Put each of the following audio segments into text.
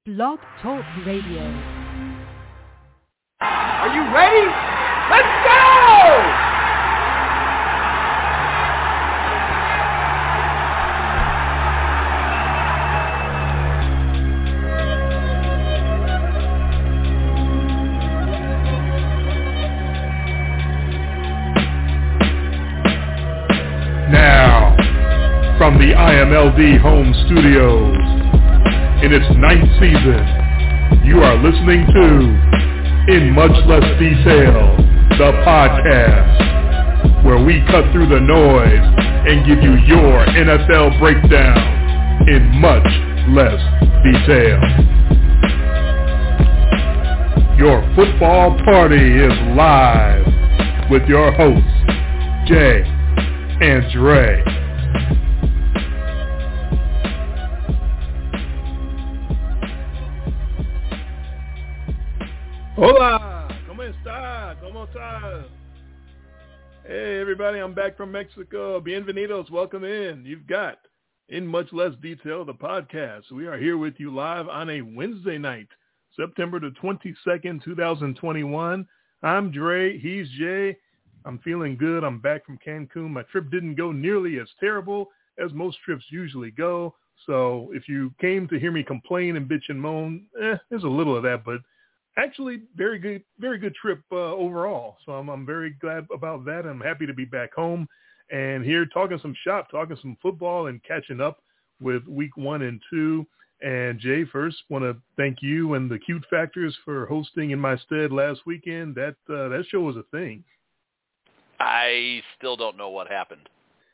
Blog Talk Radio. Are you ready? Let's go! Now, from the IMLD home studios, in its 9th season, you are listening to In Much Less Detail, the podcast, where we cut through the noise and give you your NFL breakdown in much less detail. Your football party is live with your hosts, Jay and Dre. Hola, ¿cómo está? ¿Cómo está? Hey everybody, I'm back from Mexico. Bienvenidos, welcome in. You've got In Much Less Detail, the podcast. We are here with you live on a Wednesday night, September the 22nd, 2021. I'm Dre, he's Jay. I'm feeling good. I'm back from Cancun. My trip didn't go nearly as terrible as most trips usually go. So if you came to hear me complain and bitch and moan, there's a little of that, but actually very good trip overall. So I'm very glad about that. I'm happy to be back home and here talking some shop, talking some football and catching up with week 1 and 2. And Jay, first want to thank you and the Cute Factors for hosting in my stead last weekend. That show was a thing. I still don't know what happened,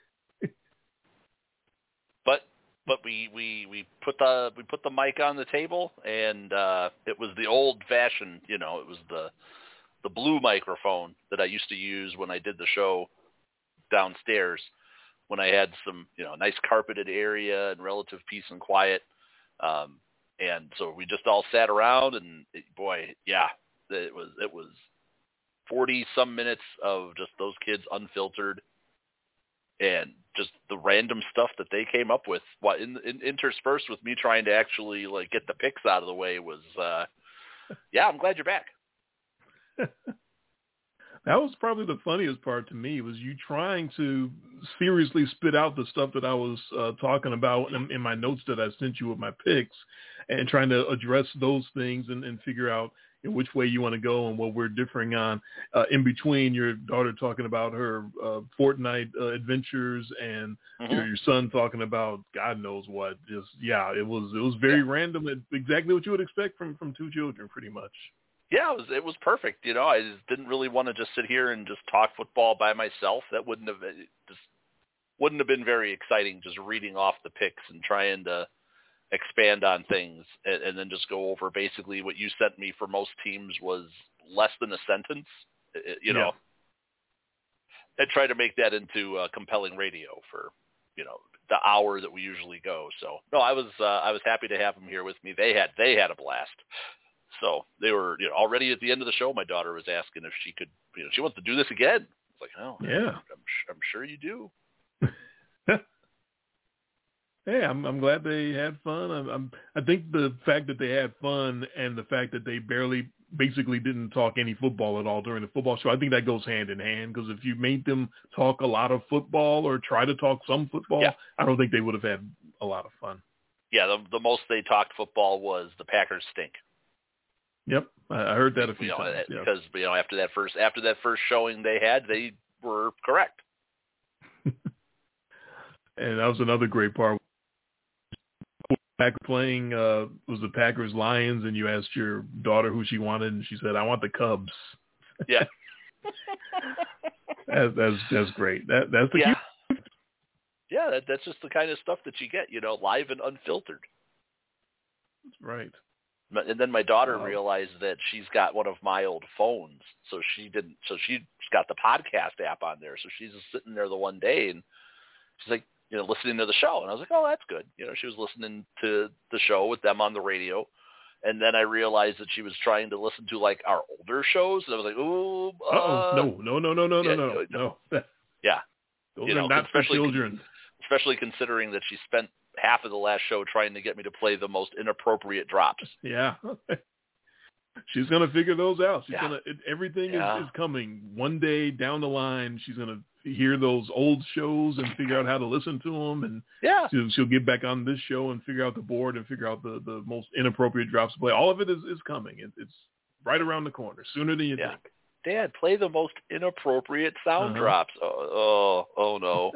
but we put the mic on the table, and it was the old fashioned, it was the blue microphone that I used to use when I did the show downstairs, when I had some nice carpeted area and relative peace and quiet, and so we just all sat around, and it was 40 some minutes of just those kids unfiltered and just the random stuff that they came up with. What interspersed with me trying to actually get the picks out of the way was, I'm glad you're back. That was probably the funniest part to me, was you trying to seriously spit out the stuff that I was talking about in my notes that I sent you with my picks, and trying to address those things and figure out which way you want to go and what we're differing on. In between, your daughter talking about her Fortnite adventures and your son talking about God knows what. It was very random. Exactly what you would expect from two children, pretty much. Yeah, it was perfect. I just didn't really want to just sit here and just talk football by myself. That wouldn't have been very exciting, just reading off the picks and trying to expand on things and then just go over basically what you sent me for most teams was less than a sentence, and try to make that into compelling radio for, the hour that we usually go. So no, I was happy to have them here with me. They had a blast. So they were, already at the end of the show, my daughter was asking if she could, she wants to do this again. It's like, oh yeah, I'm sure you do. Hey, I'm glad they had fun. I think the fact that they had fun and the fact that they basically didn't talk any football at all during the football show, I think that goes hand in hand, because if you made them talk a lot of football or try to talk some football, I don't think they would have had a lot of fun. Yeah, the most they talked football was the Packers stink. Yep, I heard that a few times. Because after that first showing they were correct. And that was another great part. Packer playing was the Packers Lions, and you asked your daughter who she wanted, and she said, "I want the Cubs." Yeah, that's great. That's the cute. Yeah, that's just the kind of stuff that you get, live and unfiltered. That's right. And then my daughter realized that she's got one of my old phones, so she's got the podcast app on there. So she's just sitting there the one day, and she's like, listening to the show. And I was like, oh, that's good. She was listening to the show with them on the radio. And then I realized that she was trying to listen to our older shows. And I was like, oh, no. Yeah. Those are not for children. Especially considering that she spent half of the last show trying to get me to play the most inappropriate drops. Yeah. She's going to figure those out. She's Yeah. going to, everything Yeah. is coming. One day down the line, she's going to hear those old shows and figure out how to listen to them. And Yeah. she'll get back on this show and figure out the board and figure out the most inappropriate drops to play. All of it is coming. It's right around the corner, sooner than you think. Dad, play the most inappropriate sound drops. Oh no.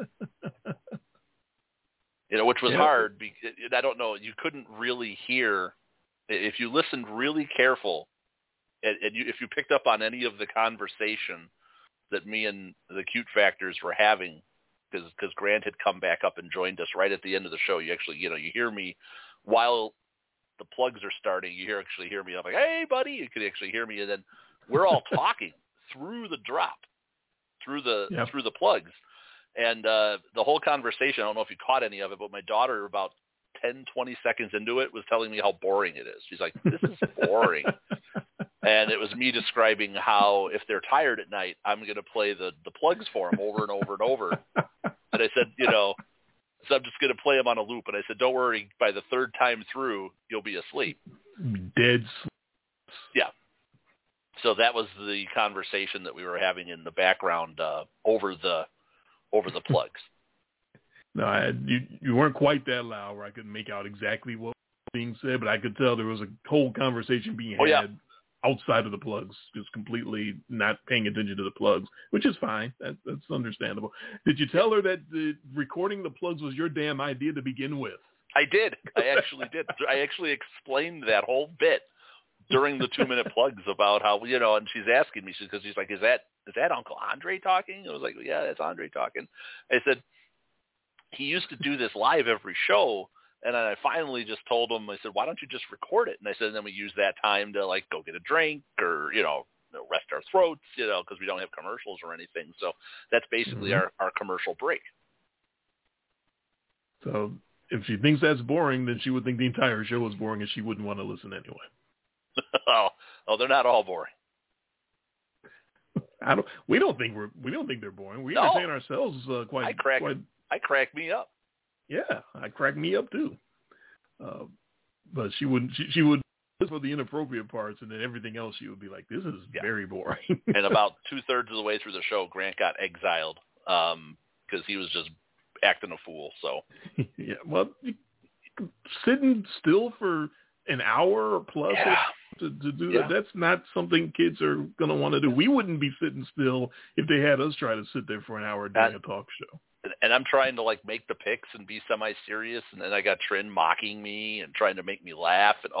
Which was hard because I don't know. You couldn't really hear if you listened really careful, and if you picked up on any of the conversation that me and the Cute Factors were having, because Grant had come back up and joined us right at the end of the show. You actually, you hear me while the plugs are starting. You actually hear me. I'm like, hey, buddy. You could actually hear me, and then we're all talking through the drop, through the plugs. And the whole conversation, I don't know if you caught any of it, but my daughter, about 10, 20 seconds into it, was telling me how boring it is. She's like, this is boring. And it was me describing how if they're tired at night, I'm going to play the plugs for them over and over and over. And I said, so I'm just going to play them on a loop. And I said, don't worry, by the third time through, you'll be asleep. Dead sleep. Yeah. So that was the conversation that we were having in the background over the plugs. No, you weren't quite that loud where I could make out exactly what was being said, but I could tell there was a whole conversation being had outside of the plugs, just completely not paying attention to the plugs, which is fine. That's understandable. Did you tell her that recording the plugs was your damn idea to begin with? I did. I actually did. I actually explained that whole bit during the 2-minute plugs about how, and she's asking me, because she's like, is that Uncle Andre talking? I was like, yeah, that's Andre talking. I said, he used to do this live every show, and then I finally just told him, I said, why don't you just record it? And I said, and then we use that time to, like, go get a drink or, rest our throats, because we don't have commercials or anything. So that's basically our commercial break. So if she thinks that's boring, then she would think the entire show is boring and she wouldn't want to listen anyway. Oh, they're not all boring. We don't think they're boring. We entertain ourselves quite. I crack me up. Yeah, I crack me up too. But she would for the inappropriate parts, and then everything else she would be like, "This is very boring." And about 2/3 of the way through the show, Grant got exiled because he was just acting a fool. So yeah, well, sitting still for an hour or plus to do that, that's not something kids are going to want to do. We wouldn't be sitting still if they had us try to sit there for an hour during a talk show. And I'm trying to, like, make the picks and be semi-serious, and then I got Trin mocking me and trying to make me laugh. And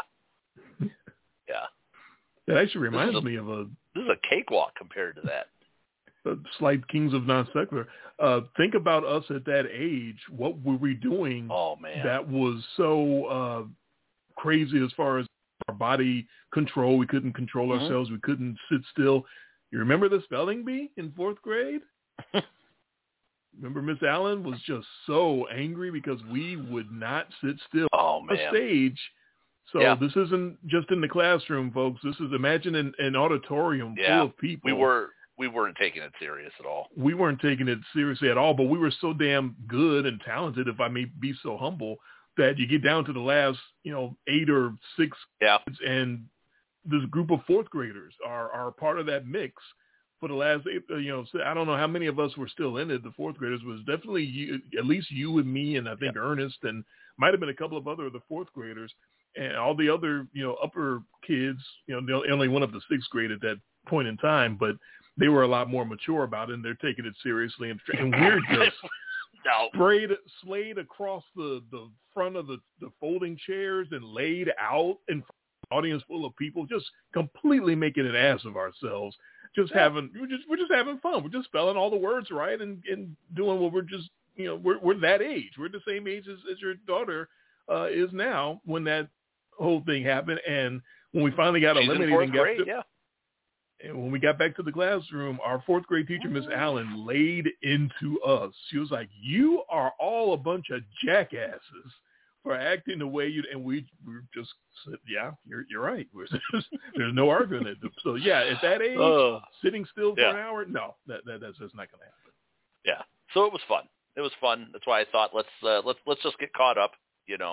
That actually reminds me of this is a cakewalk compared to that. Slight Kings of Non Secular. Think about us at that age. What were we doing? Oh man, that was so crazy as far as our body control. We couldn't control ourselves. We couldn't sit still. You remember the spelling bee in 4th grade? Remember Miss Allen was just so angry because we would not sit still on the stage. So this isn't just in the classroom, folks. This is, imagine an auditorium full of people. We weren't taking it serious at all. We weren't taking it seriously at all, but we were so damn good and talented, if I may be so humble, that you get down to the last, 8 or 6 kids, and this group of 4th graders are part of that mix. For the last, I don't know how many of us were still in it. The 4th graders was definitely you, at least you and me, and I think Ernest, and might have been a couple of other of the 4th graders, and all the other, upper kids. They only went up to 6th grade at that point in time, but they were a lot more mature about it, and they're taking it seriously, and we're just slayed across the front of the folding chairs and laid out in front of an audience full of people, just completely making an ass of ourselves. We're just having fun. We're just spelling all the words right and doing what we're just, we're that age. We're the same age as your daughter is now when that whole thing happened. And when we finally got eliminated and when we got back to the classroom, our 4th grade teacher, Miss Allen, laid into us. She was like, "You are all a bunch of jackasses for acting the way you," and we just said, "Yeah, you're right." There's no arguing it. So at that age, sitting still for an hour, no, that's just not going to happen. Yeah. So it was fun. It was fun. That's why I thought let's just get caught up,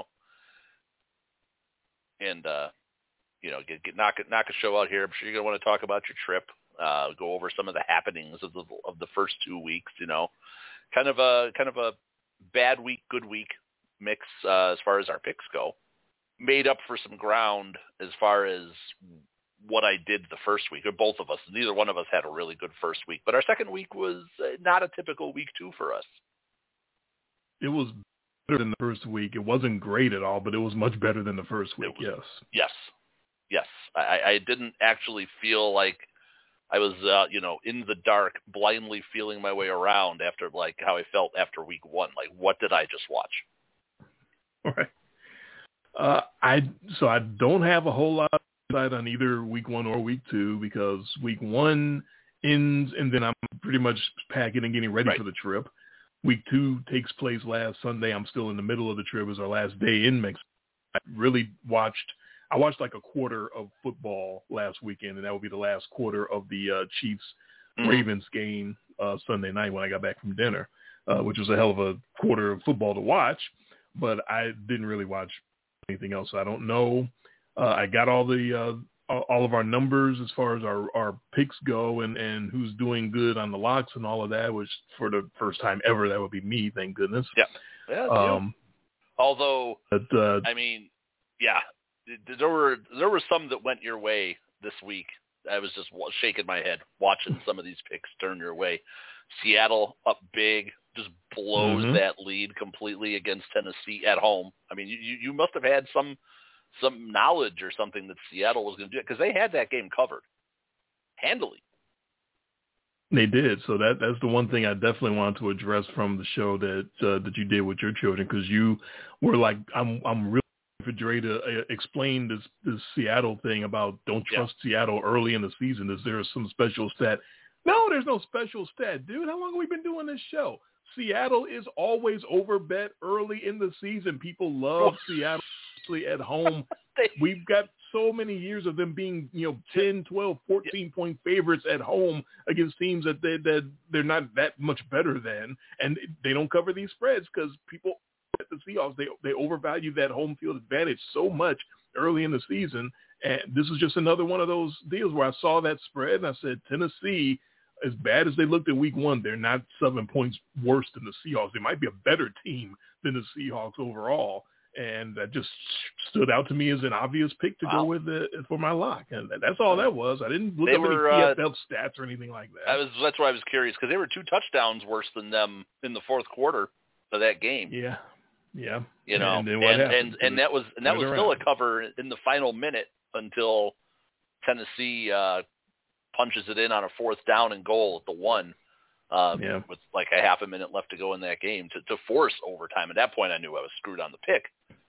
and get knock a show out here. I'm sure you're gonna want to talk about your trip, go over some of the happenings of the first 2 weeks. Kind of a bad week, good week mix as far as our picks go. Made up for some ground as far as what I did the first week, or both of us. Neither one of us had a really good first week, but our second week was not a typical week 2 for us. It was better than the first week. It wasn't great at all, but it was much better than the first week. Yes. I didn't actually feel like I was, in the dark, blindly feeling my way around after like how I felt after week 1. Like, what did I just watch? All right. I don't have a whole lot of insight on either week 1 or week 2 because week 1 ends and then I'm pretty much packing and getting ready for the trip. Week 2 takes place last Sunday. I'm still in the middle of the trip. It was our last day in Mexico. I watched like a quarter of football last weekend, and that would be the last quarter of the Chiefs-Ravens game Sunday night when I got back from dinner, which was a hell of a quarter of football to watch. But I didn't really watch anything else. I don't know. I got all of our numbers as far as our picks go and who's doing good on the locks and all of that, which for the first time ever, that would be me, thank goodness. Yeah. Although, there were some that went your way this week. I was just shaking my head watching some of these picks turn your way. Seattle up big, just blows that lead completely against Tennessee at home. I mean, you must have had some knowledge or something that Seattle was going to do it because they had that game covered handily. They did. So that's the one thing I definitely wanted to address from the show that you did with your children, because you were like, I'm really for Dre to explain this Seattle thing about don't trust Seattle early in the season. Is there some special stat? No, there's no special stat, dude. How long have we been doing this show? Seattle is always overbet early in the season. People love Seattle at home. We've got so many years of them being, 10, 12, 14-point favorites at home against teams that they're not that much better than, and they don't cover these spreads because people at the Seahawks, they overvalue that home field advantage so much early in the season. And this is just another one of those deals where I saw that spread and I said, Tennessee, as bad as they looked at week 1, they're not 7 points worse than the Seahawks. They might be a better team than the Seahawks overall. And that just stood out to me as an obvious pick to go with for my lock. And that's all that was. I didn't look at any PFF stats or anything like that. That's why I was curious, because they were 2 touchdowns worse than them in the fourth quarter of that game. Yeah. And then what happened? And that was still a cover in the final minute until Tennessee punches it in on a 4th down and goal at the 1. With like a half a minute left to go in that game to force overtime. At that point, I knew I was screwed on the pick.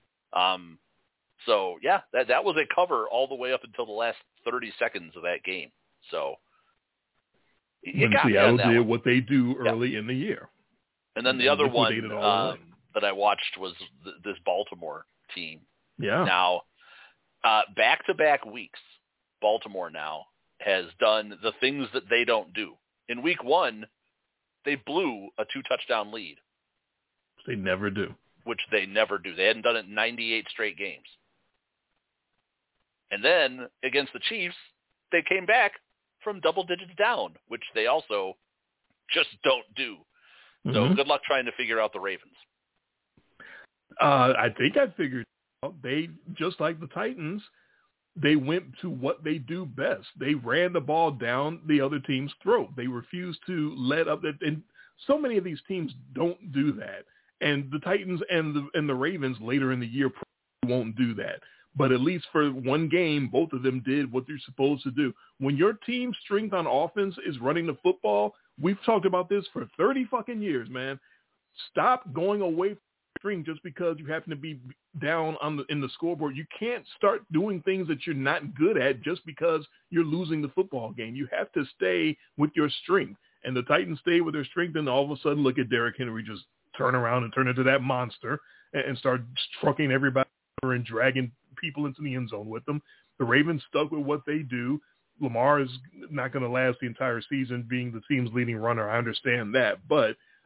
That was a cover all the way up until the last 30 seconds of that game. So when Seattle did what they do early in the year. And then the other one that I watched was this Baltimore team. Yeah. Now, back-to-back weeks, Baltimore now has done the things that they don't do. In week 1, they blew a 2-touchdown lead. They never do. Which they never do. They hadn't done it in 98 straight games. And then against the Chiefs, they came back from double digits down, which they also just don't do. So good luck trying to figure out the Ravens. I think I figured out. They, just like the Titans, they went to what they do best. They ran the ball down the other team's throat. They refused to let up. And so many of these teams don't do that. And the Titans and the Ravens later in the year probably won't do that. But at least for one game, both of them did what they're supposed to do. When your team's strength on offense is running the football, we've talked about this for 30 fucking years, man. Stop going away from the string just because you happen to be down in the scoreboard. You can't start doing things that you're not good at just because you're losing the football game. You have to stay with your strength. And the Titans stay with their strength, and all of a sudden look at Derrick Henry just turn around and turn into that monster and start trucking everybody and dragging people into the end zone with them. The Ravens stuck with what they do. Lamar is not going to last the entire season being the team's leading runner. I understand that. But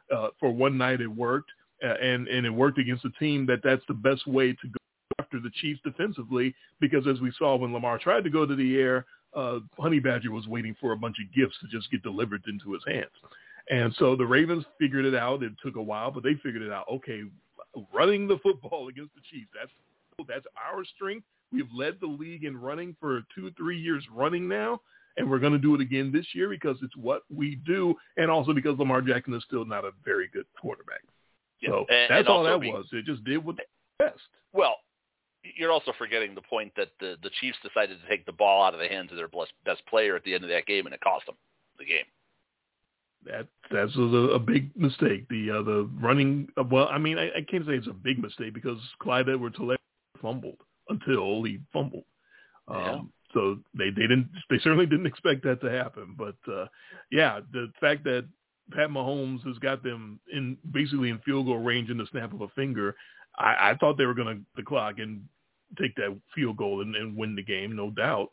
for one night it worked, and it worked against a team that's the best way to go after the Chiefs defensively, because as we saw when Lamar tried to go to the air, Honey Badger was waiting for a bunch of gifts to just get delivered into his hands. And so the Ravens figured it out. It took a while, but they figured it out. Okay, running the football against the Chiefs, that's our strength. We've led the league in running for 2-3 years running now, and we're going to do it again this year because it's what we do, and also because Lamar Jackson is still not a very good quarterback. Yeah. So and that's all that was. It just did what best. Well, you're also forgetting the point that the Chiefs decided to take the ball out of the hands of their best player at the end of that game, and it cost them the game. That's a big mistake. The running. Well, I mean, I can't say it's a big mistake because Clyde Edwards-Helaire fumbled until he fumbled. So they certainly didn't expect that to happen. But the fact that Pat Mahomes has got them basically in field goal range in the snap of a finger, I thought they were going to the clock and take that field goal and win the game, no doubt.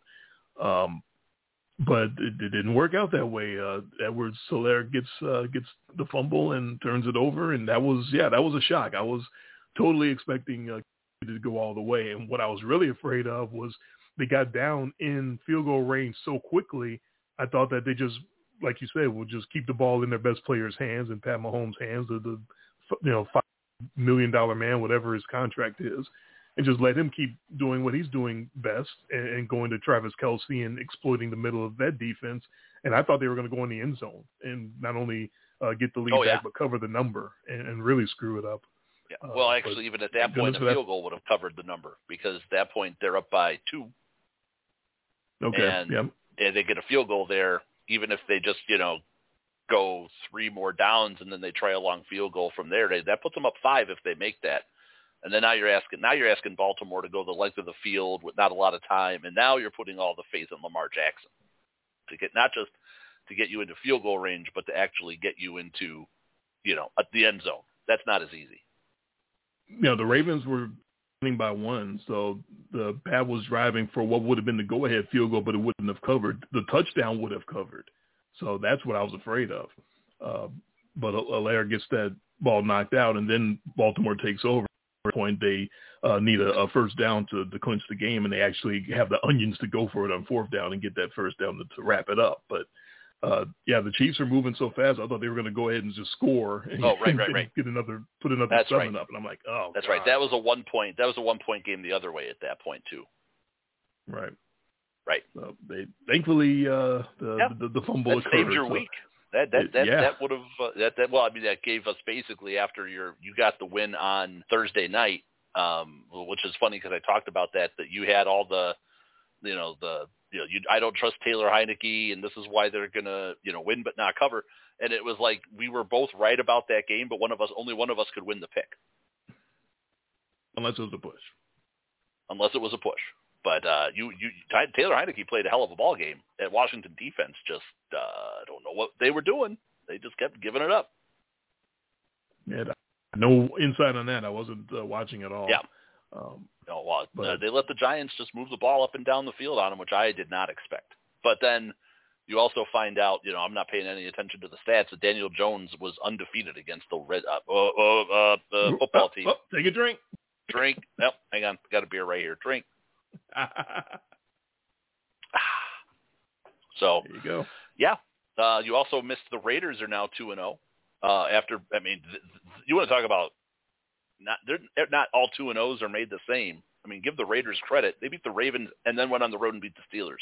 But it didn't work out that way. Edwards-Helaire gets the fumble and turns it over, and that was a shock. I was totally expecting to go all the way, and what I was really afraid of was they got down in field goal range so quickly. I thought that they just, like you said, would just keep the ball in their best player's hands and Pat Mahomes' hands, the $5 million man, whatever his contract is, and just let him keep doing what he's doing best and going to Travis Kelce and exploiting the middle of that defense. And I thought they were going to go in the end zone and not only get the lead back, but cover the number and really screw it up. Yeah. Well, actually, even at that point, a field goal would have covered the number because at that point they're up by 2. Okay. And they get a field goal there, even if they just, go 3 more downs and then they try a long field goal from there. That puts them up 5 if they make that. And then now you're asking Baltimore to go the length of the field with not a lot of time, and now you're putting all the faith in Lamar Jackson to get not just to get you into field goal range, but to actually get you into, the end zone. That's not as easy. The Ravens were winning by 1, so the Pat was driving for what would have been the go-ahead field goal, but it wouldn't have covered. The touchdown would have covered. So that's what I was afraid of. But Helaire gets that ball knocked out, and then Baltimore takes over. At the point they need a first down to clinch the game, and they actually have the onions to go for it on 4th down and get that first down to wrap it up. But the Chiefs are moving so fast. I thought they were going to go ahead and just score. And, right. Put another 7 right. up, and I'm like, oh, that's God. Right. That was a 1-point game the other way at that point too. Right. So they thankfully the fumble that saved your week. That would have that gave us basically after you got the win on Thursday night, which is funny because I talked about that you had all the I don't trust Taylor Heineke and this is why they're gonna win but not cover, and it was like we were both right about that game, but only one of us could win the pick unless it was a push. But Taylor Heineke played a hell of a ball game. At Washington defense just I don't know what they were doing. They just kept giving it up. Yeah, no insight on that. I wasn't watching at all. Yeah. They let the Giants just move the ball up and down the field on them, which I did not expect. But then you also find out, I'm not paying any attention to the stats, that Daniel Jones was undefeated against the football team. Take a drink. Nope, hang on. Got a beer right here. Drink. So there you go. Yeah. You also missed the Raiders are now 2-0. You want to talk about not all 2-0s are made the same. I mean, give the Raiders credit. They beat the Ravens and then went on the road and beat the Steelers.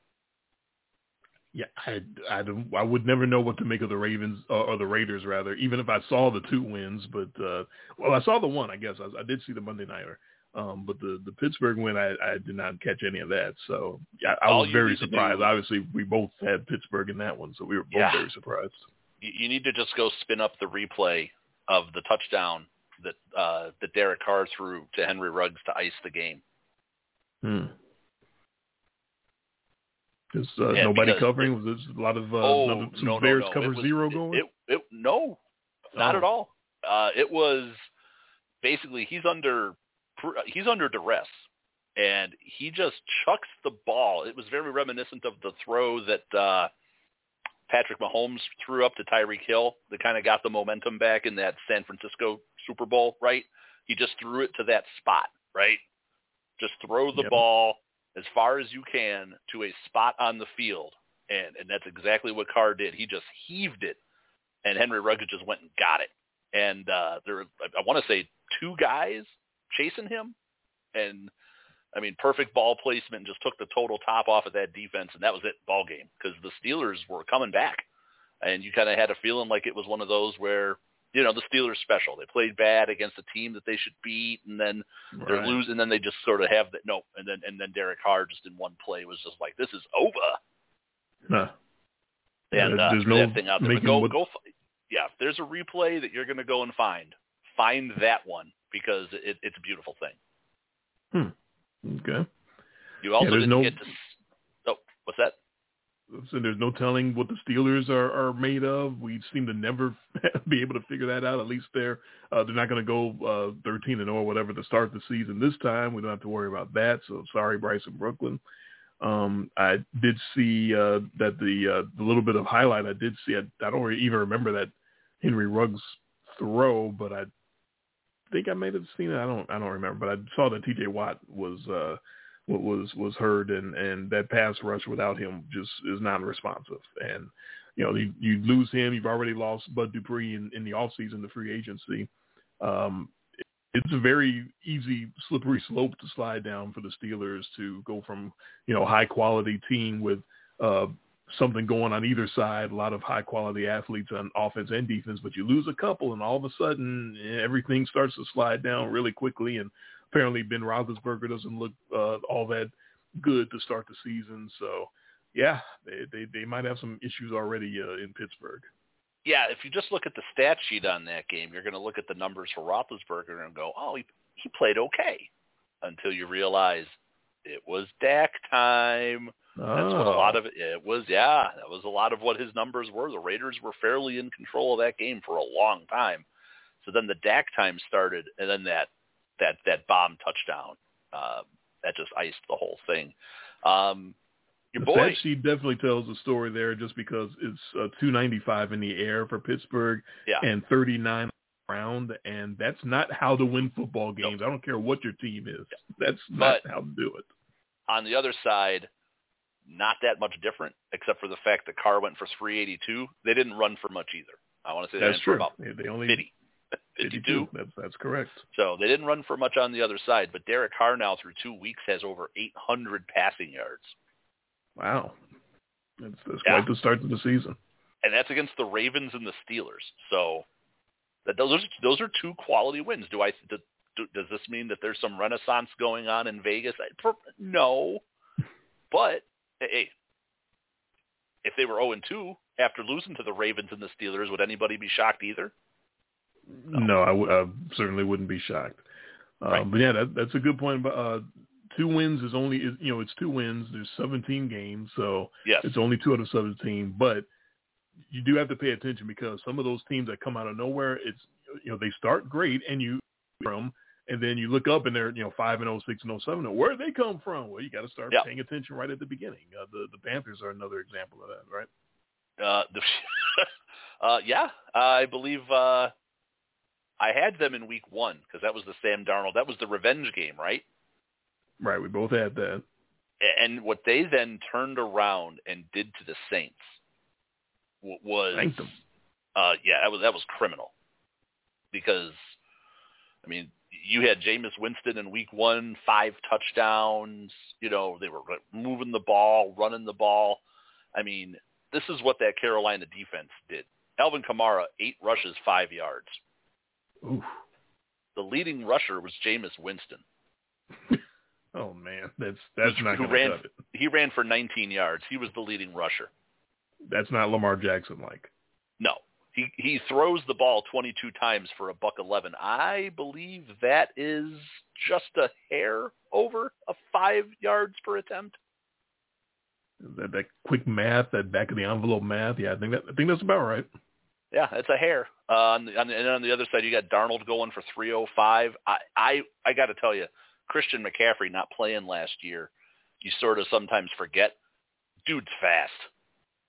Yeah, I would never know what to make of the Ravens or the Raiders rather, even if I saw the 2 wins. But I saw the one. I guess I did see the Monday nighter. But the Pittsburgh win, I did not catch any of that. So I was very surprised. Obviously, we both had Pittsburgh in that one, so we were both very surprised. You need to just go spin up the replay of the touchdown that Derek Carr threw to Henry Ruggs to ice the game. Because nobody covering? Was there a lot of Bears cover zero going? No, not at all. It was basically he's under duress, and he just chucks the ball. It was very reminiscent of the throw that Patrick Mahomes threw up to Tyreek Hill that kind of got the momentum back in that San Francisco Super Bowl, right? He just threw it to that spot, right? Just throw the ball as far as you can to a spot on the field, and that's exactly what Carr did. He just heaved it, and Henry Ruggs just went and got it. And there were, I want to say, 2 guys chasing him, and I mean, perfect ball placement, just took the total top off of that defense, and that was it, ball game, because the Steelers were coming back, and you kind of had a feeling like it was one of those where, you know, the Steelers special. They played bad against a team that they should beat, and then they're losing, and then they just sort of have that nope, and then Derek Carr just in one play was just like, this is over. No. And there's no that thing out there. Yeah, if there's a replay that you're going to go and find that one, because it's a beautiful thing. Okay. You also didn't get to. Oh, what's that? So there's no telling what the Steelers are made of. We seem to never be able to figure that out. At least they're not going to go 13-0 or whatever to start the season this time. We don't have to worry about that. So sorry, Bryce in Brooklyn. I did see that the little bit of highlight I did see. I don't even remember that Henry Ruggs throw, but I think I may have seen it. I don't remember, but I saw that T.J. Watt was hurt, and that pass rush without him just is non-responsive. And you know, you lose him. You've already lost Bud Dupree in the offseason, the free agency. It's a very easy, slippery slope to slide down for the Steelers to go from, you know, high quality team with something going on either side, a lot of high quality athletes on offense and defense, but you lose a couple and all of a sudden everything starts to slide down really quickly. And apparently Ben Roethlisberger doesn't look all that good to start the season. So yeah, they might have some issues already in Pittsburgh. Yeah, if you just look at the stat sheet on that game, you're going to look at the numbers for Roethlisberger and go, oh, he played okay, until you realize it was Dak time. That's what a lot of it was. Yeah, that was a lot of what his numbers were. The Raiders were fairly in control of that game for a long time. So then the Dak time started, and then that bomb touchdown, that just iced the whole thing. Your boy, that sheet definitely tells a story there, just because it's 295 in the air for Pittsburgh and 39 around, and that's not how to win football games. Nope. I don't care what your team is. That's not how to do it. On the other side, not that much different, except for the fact that Carr went for 382. They didn't run for much either. I want to say that's true. About they only 52. That's correct. So they didn't run for much on the other side, but Derek Carr now through 2 weeks has over 800 passing yards. Wow. That's quite the start to the season. And that's against the Ravens and the Steelers. So those are 2 quality wins. Does this mean that there's some renaissance going on in Vegas? No. But, hey, if they were 0-2 after losing to the Ravens and the Steelers, would anybody be shocked either? No, I certainly wouldn't be shocked. Right. But yeah, that's a good point. 2 wins is only, it's 2 wins. There's 17 games, so it's only 2 out of 17. But you do have to pay attention, because some of those teams that come out of nowhere, it's, they start great and you from, and then you look up and they're 5-0, 6-0, 7-0. Where did they come from? Well, you got to start paying attention right at the beginning. The Panthers are another example of that, right? I believe I had them in week 1, because that was the Sam Darnold. That was the revenge game, right? Right, we both had that. And what they then turned around and did to the Saints was, that was criminal. Because, I mean, you had Jameis Winston in week 1, 5 touchdowns. They were moving the ball, running the ball. I mean, this is what that Carolina defense did. Alvin Kamara, 8 rushes, 5 yards. Oof. The leading rusher was Jameis Winston. Oh, man, that's not going to cut it. He ran for 19 yards. He was the leading rusher. That's not Lamar Jackson-like. No. He throws the ball 22 times for $111. I believe that is just a hair over a 5 yards per attempt. That quick math, that back-of-the-envelope math, I think that's about right. Yeah, it's a hair. And on the other side, you got Darnold going for 305. I got to tell you, Christian McCaffrey not playing last year, you sort of sometimes forget. Dude's fast.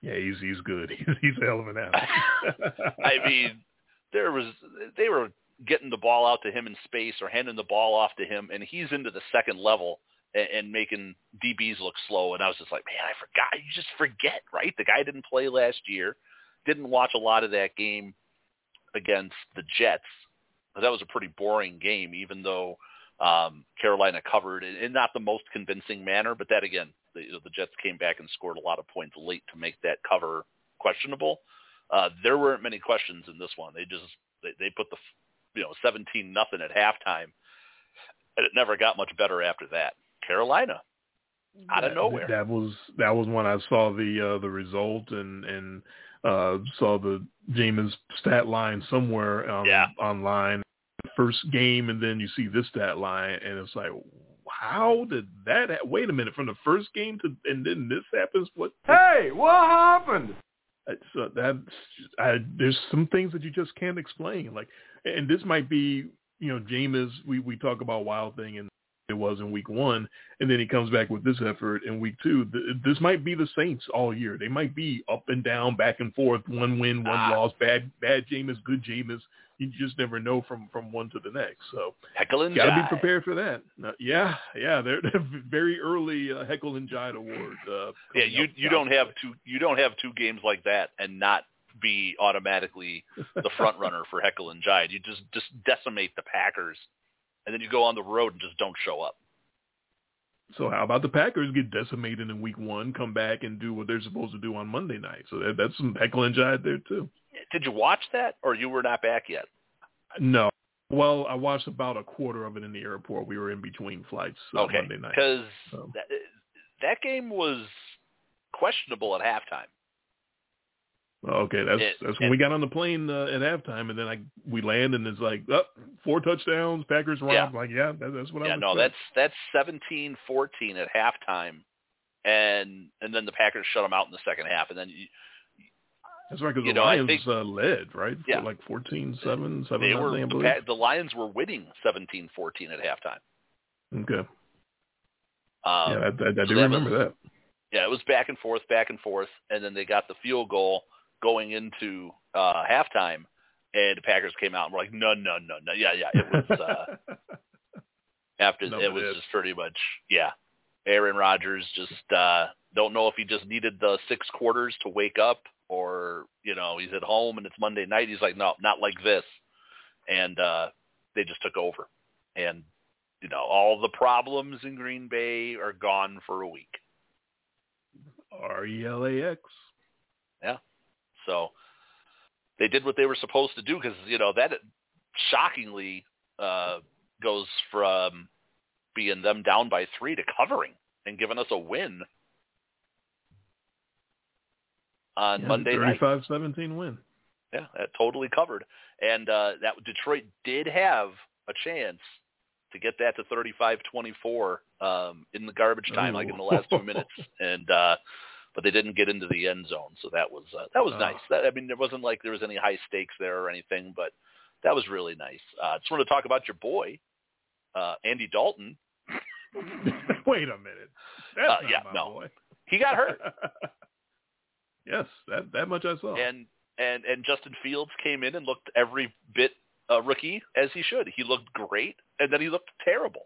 Yeah, he's good. He's a hell of an athlete. I mean, they were getting the ball out to him in space or handing the ball off to him, and he's into the second level and making DBs look slow. And I was just like, man, I forgot. You just forget, right? The guy didn't play last year. Didn't watch a lot of that game against the Jets. But that was a pretty boring game, even though Carolina covered in not the most convincing manner. But that, again, the Jets came back and scored a lot of points late to make that cover questionable. There weren't many questions in this one. They put the 17-0 at halftime, and it never got much better after that. Carolina, out of nowhere. That was when I saw the result and saw the Jameis stat line somewhere online. First game, and then you see this stat line, and it's like, how did that wait a minute, from the first game to, and then this happens? Hey, what happened? So there's some things that you just can't explain. Like, and this might be, Jameis, we talk about Wild Thing, and it was in week 1, and then he comes back with this effort in week 2. This might be the Saints all year. They might be up and down, back and forth, one win, one loss, bad Jameis, good Jameis. You just never know from one to the next. So Heckle and got to Jive. be prepared for that. Yeah, they're very early Heckle and Jive award. Yeah, you don't have two games like that and not be automatically the front runner for Heckle and Jive. You just decimate the Packers, and then you go on the road and just don't show up. So how about the Packers get decimated in week 1, come back and do what they're supposed to do on Monday night? So that's some Heckle and Jive there too. Did you watch that, or you were not back yet? No. Well, I watched about a quarter of it in the airport. We were in between flights Monday night. Because that game was questionable at halftime. Okay, that's when we got on the plane at halftime, and then we land, and it's like, 4 touchdowns, Packers robbed. Yeah. Like, that's what I was. No, that's 17-14 at halftime, and then the Packers shut them out in the second half, and then that's right, because the Lions led, right? Yeah. For like 14-7, 7-0, I believe. The Lions were winning 17-14 at halftime. Okay. I do remember that. Yeah, it was back and forth, and then they got the field goal going into halftime, and the Packers came out and were like, no. Yeah, it was after no, it was just pretty much, Aaron Rodgers just don't know if he just needed the 6 quarters to wake up, or, he's at home and it's Monday night. He's like, no, not like this. And they just took over. And, all the problems in Green Bay are gone for a week. RELAX. Yeah. So they did what they were supposed to do, because, that shockingly goes from being them down by 3 to covering and giving us a win on Monday night. 35-17 win. Yeah, that totally covered. And that Detroit did have a chance to get that to 35-24 in the garbage time, like in the last 2 minutes, and but they didn't get into the end zone. So that was nice. It wasn't like there was any high stakes there or anything, but that was really nice. Just want to talk about your boy, Andy Dalton. Wait a minute. That's not my boy. He got hurt. Yes, that much I saw. And Justin Fields came in and looked every bit rookie as he should. He looked great, and then he looked terrible.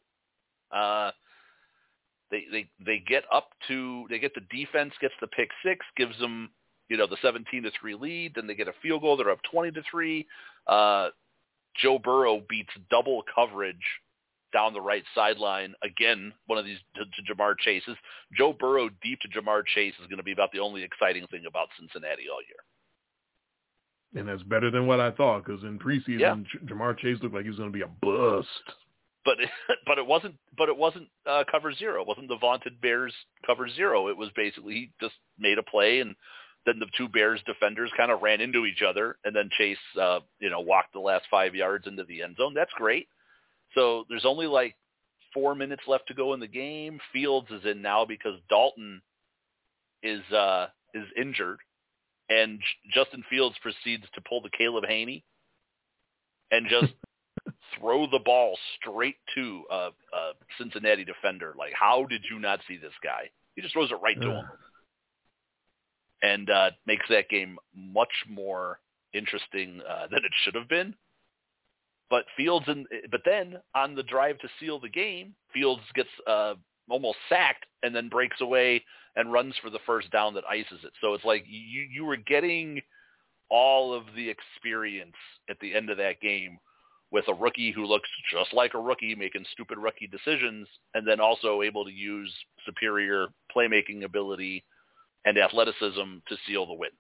They get the defense gets the pick 6, gives them the 17-3 lead. Then they get a field goal. They're up 20-3. Joe Burrow beats double coverage down the right sideline. Again, one of these to Jamar Chase's. Joe Burrow deep to Jamar Chase is going to be about the only exciting thing about Cincinnati all year. And that's better than what I thought, because in preseason, Jamar Chase looked like he was going to be a bust. But it wasn't cover 0. It wasn't the vaunted Bears cover 0. It was basically he just made a play, and then the 2 Bears defenders kind of ran into each other, and then Chase walked the last 5 yards into the end zone. That's great. So there's only like 4 minutes left to go in the game. Fields is in now because Dalton is injured, and Justin Fields proceeds to pull the Caleb Haney and just throw the ball straight to a Cincinnati defender. Like, how did you not see this guy? He just throws it right to him. and makes that game much more interesting than it should have been. But but then on the drive to seal the game, Fields gets almost sacked and then breaks away and runs for the first down that ices it. So it's like you were getting all of the experience at the end of that game with a rookie who looks just like a rookie making stupid rookie decisions, and then also able to use superior playmaking ability and athleticism to seal the win.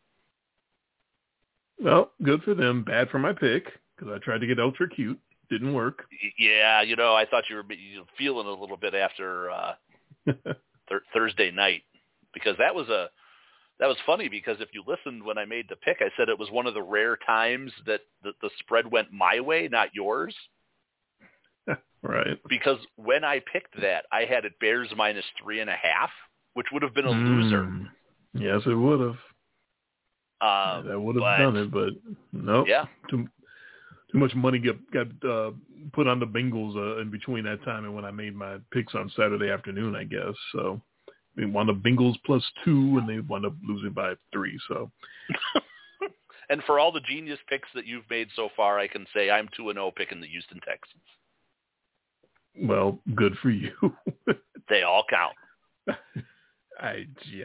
Well, good for them. Bad for my pick, because I tried to get ultra cute. Didn't work. Yeah, I thought you were feeling a little bit after Thursday night, because that was funny, because if you listened when I made the pick, I said it was one of the rare times that the spread went my way, not yours. Right. Because when I picked that, I had it Bears -3.5, which would have been a loser. Yes, it would have. That would have done it, but nope. Yeah. Too much money got put on the Bengals in between that time and when I made my picks on Saturday afternoon, I guess. So they won the Bengals +2, and they wound up losing by 3. So. And for all the genius picks that you've made so far, I can say I'm 2-0 picking the Houston Texans. Well, good for you. They all count. I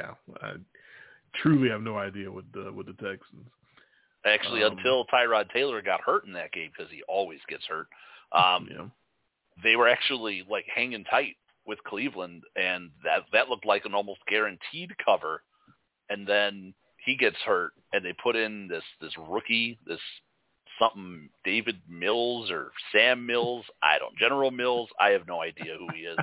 truly have no idea with the Texans. Actually, until Tyrod Taylor got hurt in that game, because he always gets hurt, they were actually like hanging tight with Cleveland, and that looked like an almost guaranteed cover. And then he gets hurt, and they put in this rookie, this something David Mills or Sam Mills, General Mills. I have no idea who he is.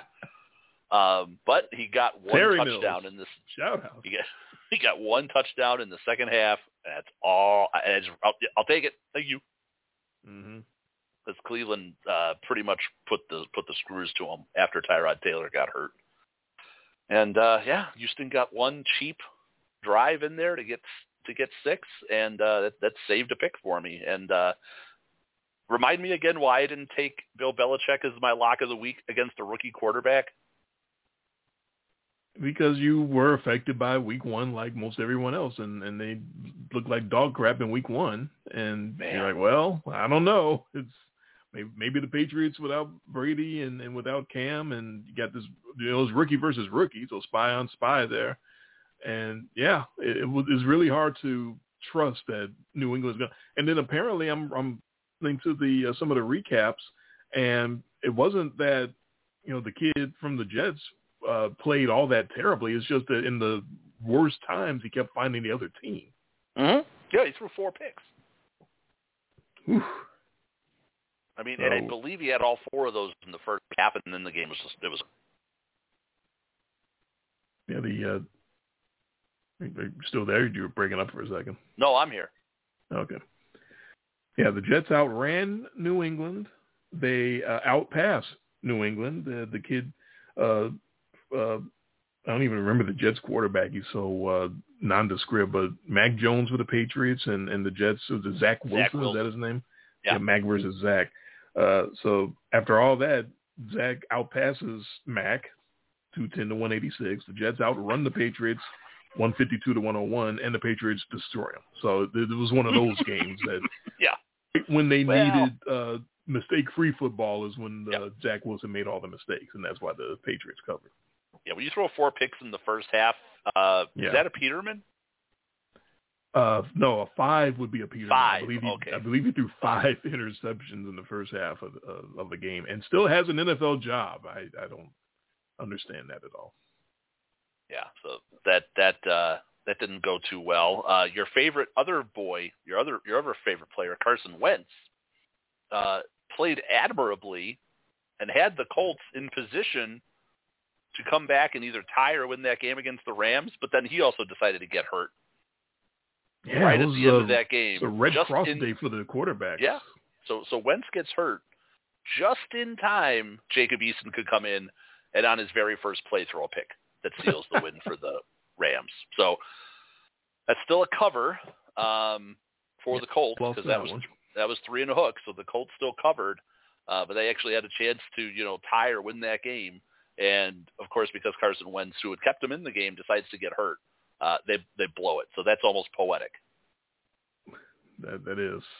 But he got one touchdown in this. Shout out. He got one touchdown in the second half. That's all. I'll take it. Thank you. Mm-hmm. Because Cleveland pretty much put the screws to him after Tyrod Taylor got hurt. And Houston got one cheap drive in there to get 6, and that saved a pick for me. And remind me again why I didn't take Bill Belichick as my lock of the week against a rookie quarterback. Because you were affected by week 1 like most everyone else, and they looked like dog crap in week 1. And you're like, well, I don't know. It's maybe the Patriots without Brady and without Cam, and you got this, it's rookie versus rookie, so spy on spy there. And yeah, it's really hard to trust that New England's going. And then apparently I'm listening to some of the recaps, and it wasn't that the kid from the Jets played all that terribly. It's just that in the worst times he kept finding the other team. Mm-hmm. Yeah, he threw 4 picks. Oof. I mean, and I believe he had all 4 of those in the first half, and then the game was Yeah, you're still there? You were breaking up for a second. No, I'm here. Okay. Yeah, the Jets outran New England. They outpassed New England. The kid, I don't even remember the Jets quarterback. He's so nondescript, but Mac Jones with the Patriots and the Jets, Zach Wilson, is that his name? Yeah, Mac versus Zach. So after all that, Zach outpasses Mac 210-186. The Jets outrun the Patriots 152-101, and the Patriots destroy them. So it was one of those games that when they needed mistake-free football is when Zach Wilson made all the mistakes, and that's why the Patriots covered. Yeah, when you throw 4 picks in the first half, is that a Peterman? No, a 5 would be a Peterman. 5, I believe he threw 5 interceptions in the first half of the game, and still has an NFL job. I don't understand that at all. Yeah, so that didn't go too well. Your other favorite player, Carson Wentz, played admirably and had the Colts in position to come back and either tie or win that game against the Rams, but then he also decided to get hurt. Yeah, right at the end of that game. It's a Red Cross day for the quarterbacks. Yeah, so Wentz gets hurt just in time. Jacob Eason could come in and on his very first play throw a pick that seals the win for the Rams. So that's still a cover for the Colts, because that was 3 and a hook. So the Colts still covered, but they actually had a chance to tie or win that game. And of course, because Carson Wentz, who had kept him in the game, decides to get hurt, they blow it. So that's almost poetic. That is.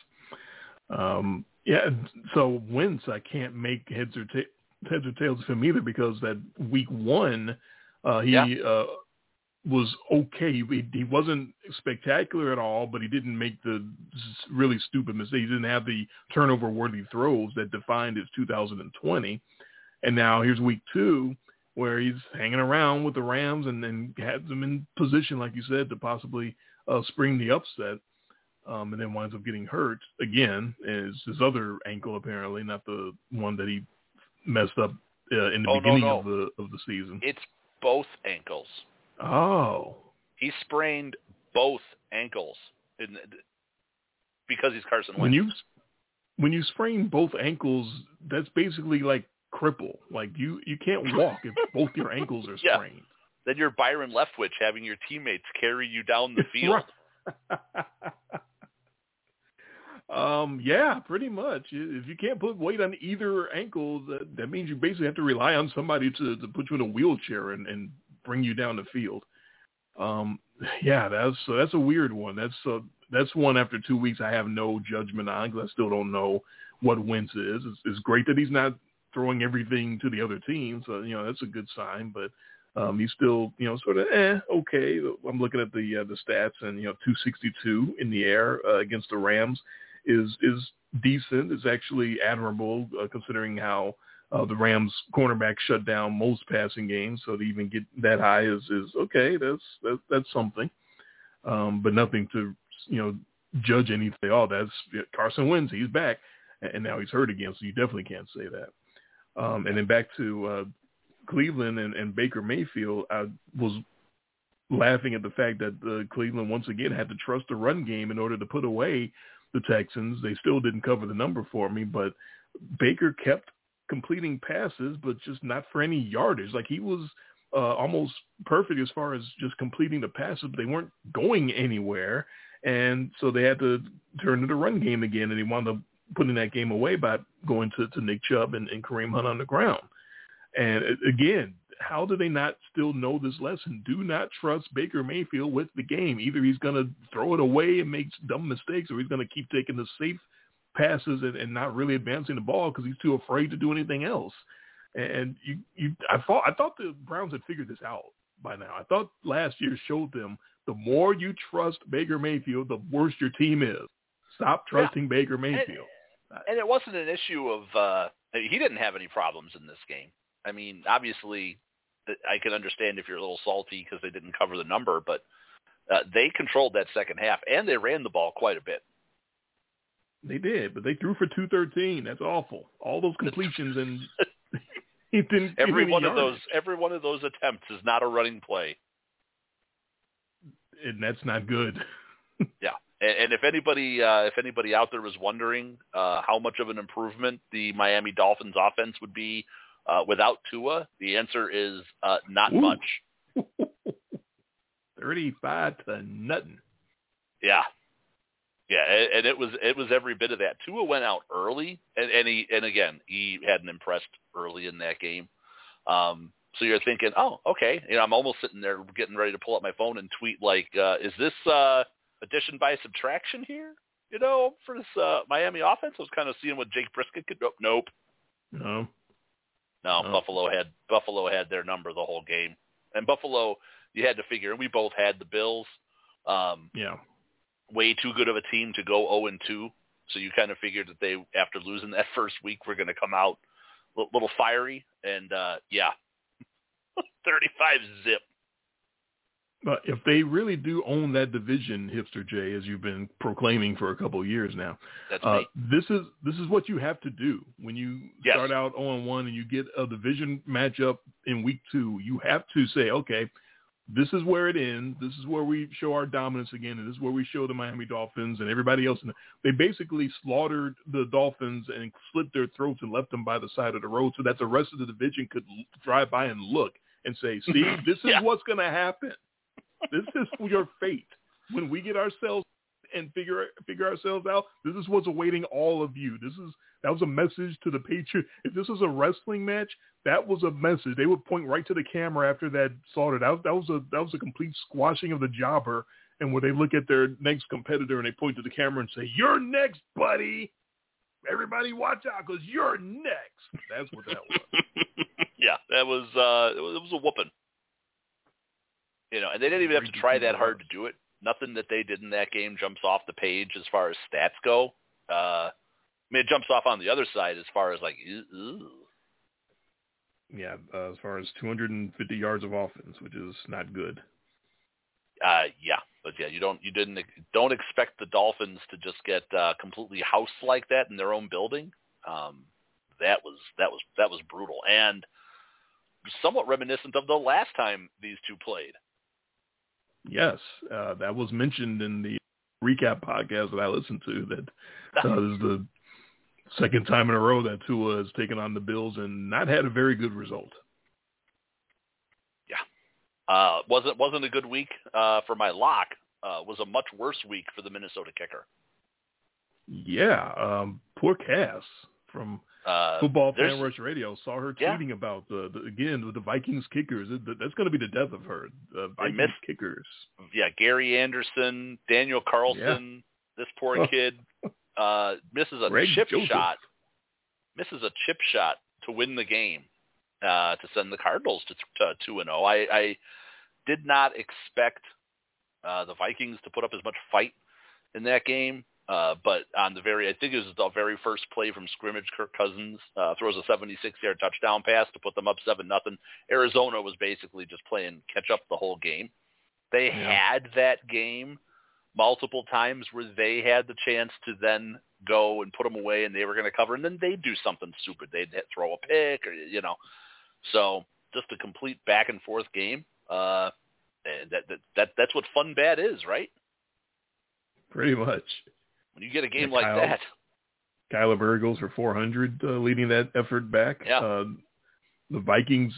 So Wentz, I can't make heads or tails of him either, because that week one, he was okay. He wasn't spectacular at all, but he didn't make the really stupid mistakes. He didn't have the turnover-worthy throws that defined his 2020. And now here's week two, where he's hanging around with the Rams and then had them in position, like you said, to possibly spring the upset. And then winds up getting hurt again. Is his other ankle, apparently, not the one that he messed up in the beginning of the season. It's both ankles. Oh. He sprained both ankles because he's Carson Wentz. When you sprain both ankles, that's basically like cripple. Like you can't walk if both your ankles are sprained. Yeah. Then you're Byron Leftwich having your teammates carry you down the field. Yeah, pretty much. If you can't put weight on either ankle, that means you basically have to rely on somebody to put you in a wheelchair and bring you down the field. That's a weird one. That's one after 2 weeks I have no judgment on, because I still don't know what Wentz is. It's great that he's not throwing everything to the other team, so that's a good sign. But he's still sort of okay. I'm looking at the stats, and 262 in the air against the Rams is decent. It's actually admirable considering how the Rams cornerback shut down most passing games. So to even get that high is okay. That's something, but nothing to judge anything. Oh, that's Carson Wentz. He's back, and now he's hurt again. So you definitely can't say that. And then back to Cleveland and Baker Mayfield. I was laughing at the fact that Cleveland once again had to trust the run game in order to put away the Texans. They still didn't cover the number for me, but Baker kept completing passes, but just not for any yardage. Like he was almost perfect as far as just completing the passes, but they weren't going anywhere. And so they had to turn to the run game again, and he wound up putting that game away by going to Nick Chubb and Kareem Hunt on the ground. And again, how do they not still know this lesson? Do not trust Baker Mayfield with the game. Either he's going to throw it away and make dumb mistakes, or he's going to keep taking the safe passes and not really advancing the ball because he's too afraid to do anything else. And I thought the Browns had figured this out by now. I thought last year showed them the more you trust Baker Mayfield, the worse your team is. Stop trusting Baker Mayfield. And it wasn't an issue of he didn't have any problems in this game. I mean, obviously, I can understand if you're a little salty because they didn't cover the number, but they controlled that second half, and they ran the ball quite a bit. They did, but they threw for 213. That's awful. All those completions, and he didn't. Every one of those attempts is not a running play, and that's not good. Yeah, and if anybody out there was wondering how much of an improvement the Miami Dolphins offense would be without Tua, the answer is not much. 35-0. Yeah. Yeah, and it was every bit of that. Tua went out early, and again, he hadn't impressed early in that game. So you're thinking, oh, okay. I'm almost sitting there getting ready to pull up my phone and tweet like, is this addition by subtraction here? For this Miami offense, I was kind of seeing what Jake Brisket could do. Nope. No. Buffalo had their number the whole game, and Buffalo, you had to figure. And we both had the Bills. Way too good of a team to go 0-2. So you kind of figured that they, after losing that first week, were going to come out a little fiery. And, 35-0. But if they really do own that division, Hipster J, as you've been proclaiming for a couple of years now, that's me. This is what you have to do when you start out 0-1 and you get a division matchup in week 2. You have to say, okay, this is where it ends. This is where we show our dominance again, and this is where we show the Miami Dolphins and everybody else. They basically slaughtered the Dolphins and slit their throats and left them by the side of the road so that the rest of the division could drive by and look and say, see, this is what's going to happen. This is your fate. When we get ourselves and figure ourselves out. This is what's awaiting all of you. That was a message to the Patriots. If this was a wrestling match, that was a message. They would point right to the camera after that sorted out. That was a complete squashing of the jobber. And when they look at their next competitor and they point to the camera and say, "You're next, buddy. Everybody watch out because you're next." That's what that was. Yeah, that was it was a whooping. You know, and they didn't even have to try that hard to do it. Nothing that they did in that game jumps off the page as far as stats go. I mean, it jumps off on the other side as far as like, ew. Yeah, as far as 250 yards of offense, which is not good. Yeah, but yeah, you don't expect the Dolphins to just get completely housed like that in their own building. That was brutal and somewhat reminiscent of the last time these two played. Yes, that was mentioned in the recap podcast that I listened to. That this is the second time in a row that Tua has taken on the Bills and not had a very good result. Wasn't a good week for my lock. Was a much worse week for the Minnesota kicker. Yeah, poor Cass from Football Fan Rush Radio saw her tweeting about the Vikings kickers. That's going to be the death of her. Vikings kickers. Yeah, Gary Anderson, Daniel Carlson. Yeah. This poor kid misses a chip shot. Misses a chip shot to win the game to send the Cardinals to 2-0. I did not expect the Vikings to put up as much fight in that game. But I think it was the very first play from scrimmage, Kirk Cousins throws a 76-yard touchdown pass to put them up 7-0. Arizona was basically just playing catch up the whole game. They had that game multiple times where they had the chance to then go and put them away, and they were going to cover, and then they'd do something stupid. They'd throw a pick, or So just a complete back and forth game. And that's what fun bad is, right? Pretty much. When you get a game like that. Kyler Murray goes for 400 leading that effort back. Yeah. The Vikings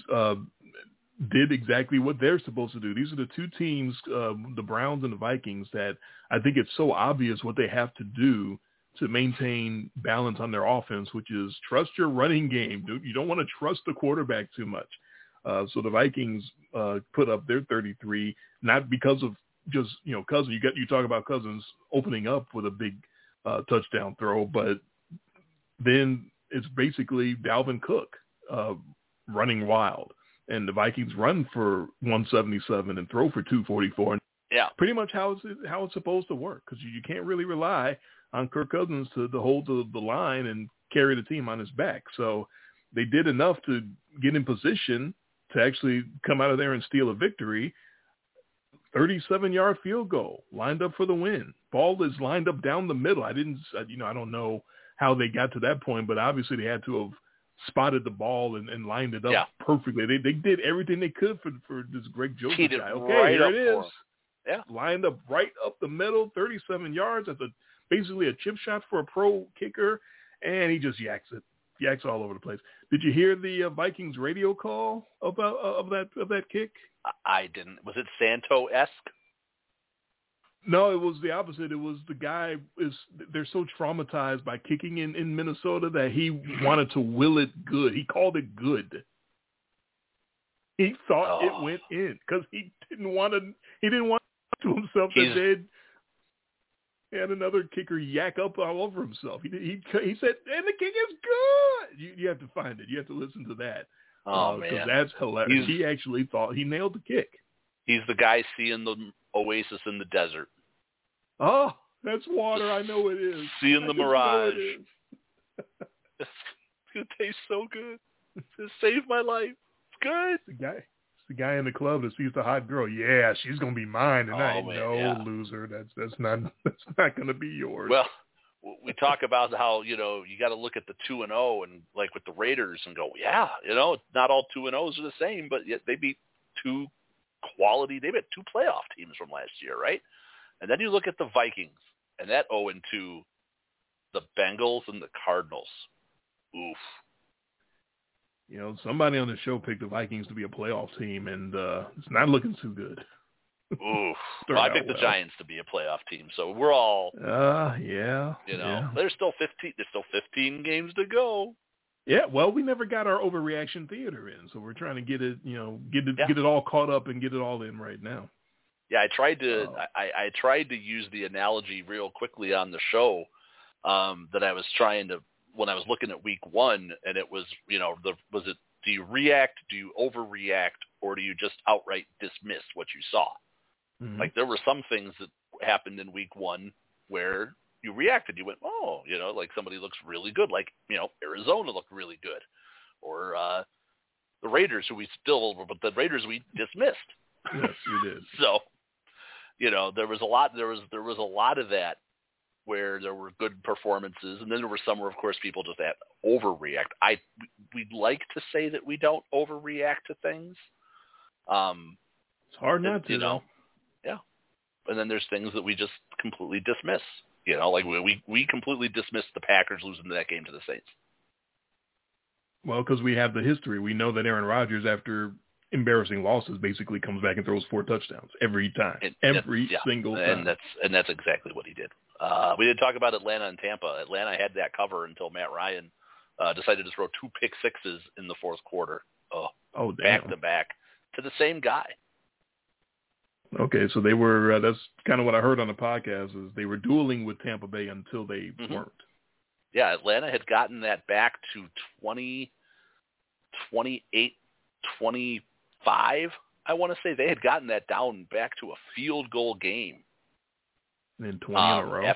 did exactly what they're supposed to do. These are the two teams, the Browns and the Vikings, that I think it's so obvious what they have to do to maintain balance on their offense, which is trust your running game. You don't want to trust the quarterback too much. So the Vikings put up their 33, not because of just, Cousins. You talk about Cousins opening up with a big touchdown throw, but then it's basically Dalvin Cook running wild. And the Vikings run for 177 and throw for 244. Yeah, pretty much how it's supposed to work, because you can't really rely on Kirk Cousins to hold the line and carry the team on his back. So they did enough to get in position to actually come out of there and steal a victory. 37-yard field goal lined up for the win. Ball is lined up down the middle. I don't know how they got to that point, but obviously they had to have spotted the ball and lined it up perfectly. They did everything they could for this Greg Joseph guy. Okay, right here it is. Yeah, lined up right up the middle, 37 yards. That's basically a chip shot for a pro kicker, and he just yaks all over the place. Did you hear the Vikings radio call about of that kick? I didn't. Was it Santo-esque? No, it was the opposite. It was the guy they're so traumatized by kicking in Minnesota that he wanted to will it good. He called it good. He thought it went in because he didn't want to himself that they had another kicker yak up all over himself. He said, and the kick is good. You have to find it. You have to listen to that. Man, because that's hilarious. He actually thought he nailed the kick. He's the guy seeing the oasis in the desert. Oh, that's water. I know it is. Seeing the mirage. It's going to taste so good. It saved my life. It's good. It's the guy in the club that sees the hot girl. Yeah, she's going to be mine tonight. Loser. That's not going to be yours. Well, we talk about how, you got to look at the 2-0 and like with the Raiders and go, not all 2-0s are the same, but yet they beat two playoff teams from last year, right? And then you look at the Vikings and that 0-2, the Bengals and the Cardinals. Oof. Somebody on the show picked the Vikings to be a playoff team, and it's not looking too good. Ooh, well, I picked the Giants to be a playoff team, so we're all. Yeah. There's still 15 games to go. Yeah, well, we never got our overreaction theater in, so we're trying to get it, get it all caught up and get it all in right now. Yeah, I tried to. I tried to use the analogy real quickly on the show that I was trying to when I was looking at week 1, and it was, was it, do you react, do you overreact, or do you just outright dismiss what you saw? Mm-hmm. Like there were some things that happened in week 1 where you reacted. You went, oh, like somebody looks really good. Like, Arizona looked really good. Or the Raiders, but the Raiders we dismissed. Yes, we did. So, there was a lot of that where there were good performances. And then there were some where, of course, people just overreact. We'd like to say that we don't overreact to things. It's hard not to, Yeah. And then there's things that we just completely dismiss. Like we completely dismissed the Packers losing that game to the Saints. Well, because we have the history. We know that Aaron Rodgers, after embarrassing losses, basically comes back and throws 4 touchdowns every time, every single time. And that's exactly what he did. We didn't talk about Atlanta and Tampa. Atlanta had that cover until Matt Ryan decided to throw 2 pick sixes in the fourth quarter. Oh, damn. Back to back to the same guy. Okay, so they were. That's kind of what I heard on the podcast. Is they were dueling with Tampa Bay until they weren't. Yeah, Atlanta had gotten that back to 20, 28, 25. I want to say they had gotten that down back to a field goal game. And 20 in a row.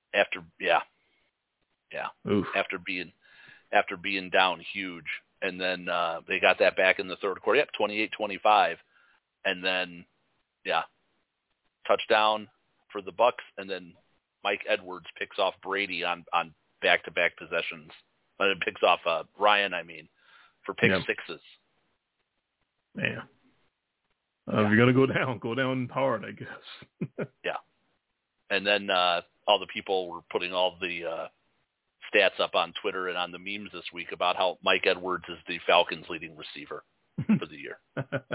Oof. After being down huge, and then they got that back in the third quarter. Yep, 28-25, and then. Yeah, touchdown for the Bucks, and then Mike Edwards picks off Brady on back-to-back possessions. Picks off Ryan, for pick sixes. Man, if you're gonna go down hard, I guess. Yeah, and then all the people were putting all the stats up on Twitter and on the memes this week about how Mike Edwards is the Falcons' leading receiver for the year.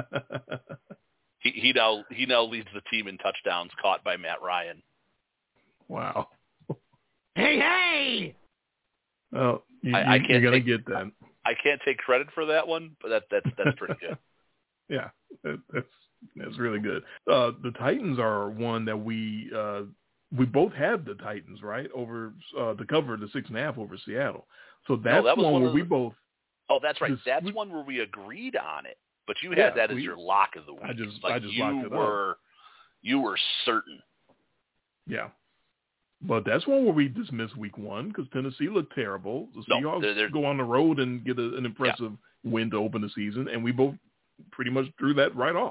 He now leads the team in touchdowns caught by Matt Ryan. Wow. Hey! Well, you're gonna get that. I can't take credit for that one, but that's pretty good. Yeah, that's really good. The Titans are one that we both had the Titans, right, over to cover the 6.5 over Seattle. So that one where we both. Oh, that's right. That's one where we agreed on it. But you had that as your lock of the week. I just locked it up. You were certain. Yeah. But that's one where we dismissed week 1 because Tennessee looked terrible. The Seahawks go on the road and get an impressive win to open the season, and we both pretty much threw that right off.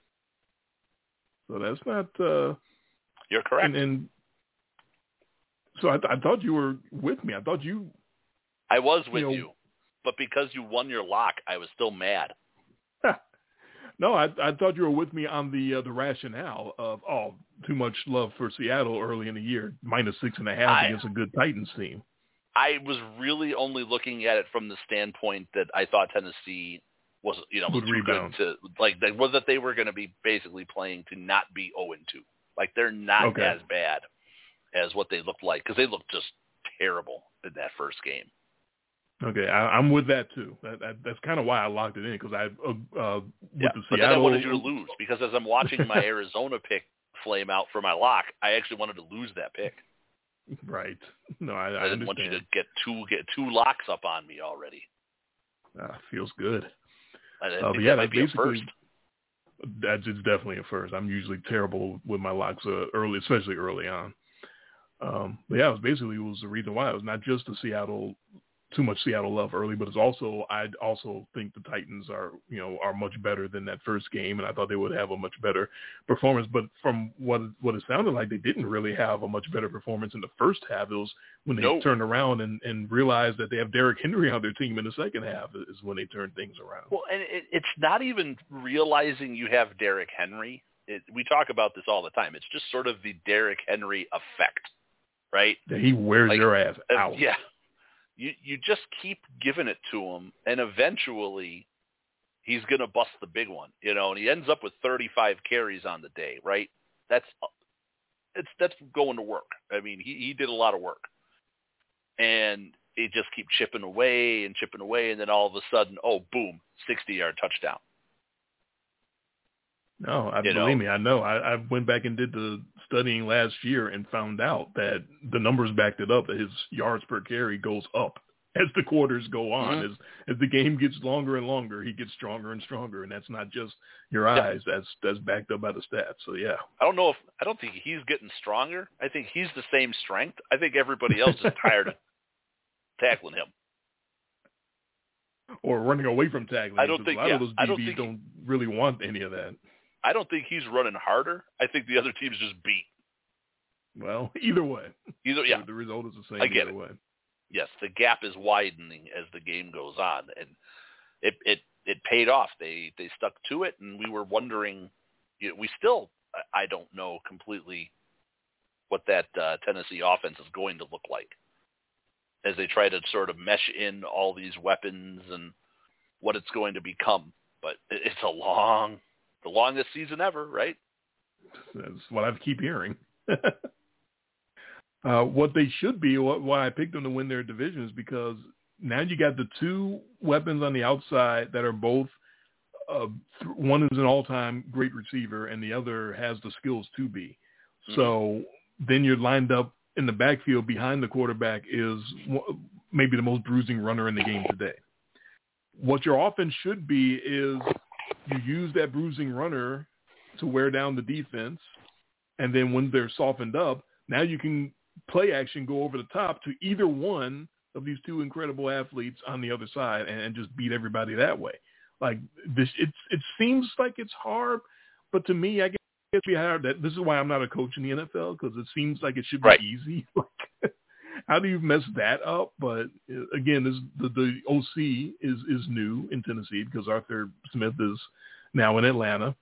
So that's not... You're correct. And so I thought you were with me. I thought you... I was with you. But because you won your lock, I was still mad. No, I thought you were with me on the rationale of too much love for Seattle early in the year, -6.5 against a good Titans team. I was really only looking at it from the standpoint that I thought Tennessee was would rebound to that they were going to be basically playing to not be 0-2. Like they're not as bad as what they looked like because they looked just terrible in that first game. Okay, I'm with that too. That's kind of why I locked it in because with the Seattle. But then I wanted you to lose because as I'm watching my Arizona pick flame out for my lock, I actually wanted to lose that pick. Right. No, I didn't understand. want you to get two locks up on me already. Feels good. That might be a first. It's definitely a first. I'm usually terrible with my locks early, especially early on. But yeah, it was the reason why. It was not just too much Seattle love early, but I also think the Titans are much better than that first game, and I thought they would have a much better performance. But from what it sounded like, they didn't really have a much better performance in the first half. It was when they turned around and realized that they have Derrick Henry on their team in the second half is when they turned things around. Well, and it's not even realizing you have Derrick Henry. We talk about this all the time. It's just sort of the Derrick Henry effect, right? Yeah, he wears your ass out. Yeah. You just keep giving it to him, and eventually he's going to bust the big one, and he ends up with 35 carries on the day, right? That's going to work. I mean, he did a lot of work. And it just keeps chipping away, and then all of a sudden, oh, boom, 60-yard touchdown. No, believe me, I know. I went back and did the studying last year and found out that the numbers backed it up, that his yards per carry goes up as the quarters go on. Mm-hmm. As the game gets longer and longer, he gets stronger and stronger, and that's not just your eyes. That's backed up by the stats. So, yeah. I don't think he's getting stronger. I think he's the same strength. I think everybody else is tired of tackling him. Or running away from tackling. I don't think, a lot of those DBs don't really want any of that. I don't think he's running harder. I think the other team's just beat. Well, either way. The result is the same either way. Yes, the gap is widening as the game goes on, and it paid off. They stuck to it, and we were wondering. We still, I don't know completely what that Tennessee offense is going to look like as they try to sort of mesh in all these weapons and what it's going to become. But it's the longest season ever, right? That's what I keep hearing. What they should be, why I picked them to win their division is because now you got the two weapons on the outside that are both, one is an all-time great receiver and the other has the skills to be. Mm-hmm. So then you're lined up in the backfield behind the quarterback is maybe the most bruising runner in the game today. What your offense should be is you use that bruising runner to wear down the defense, and then when they're softened up, now you can play action go over the top to either one of these two incredible athletes on the other side and just beat everybody that way. Like this, it seems like it's hard, but to me, I guess it's hard. This is why I'm not a coach in the NFL, because it seems like it should be easy. How do you mess that up? But again, the OC is new in Tennessee because Arthur Smith is now in Atlanta.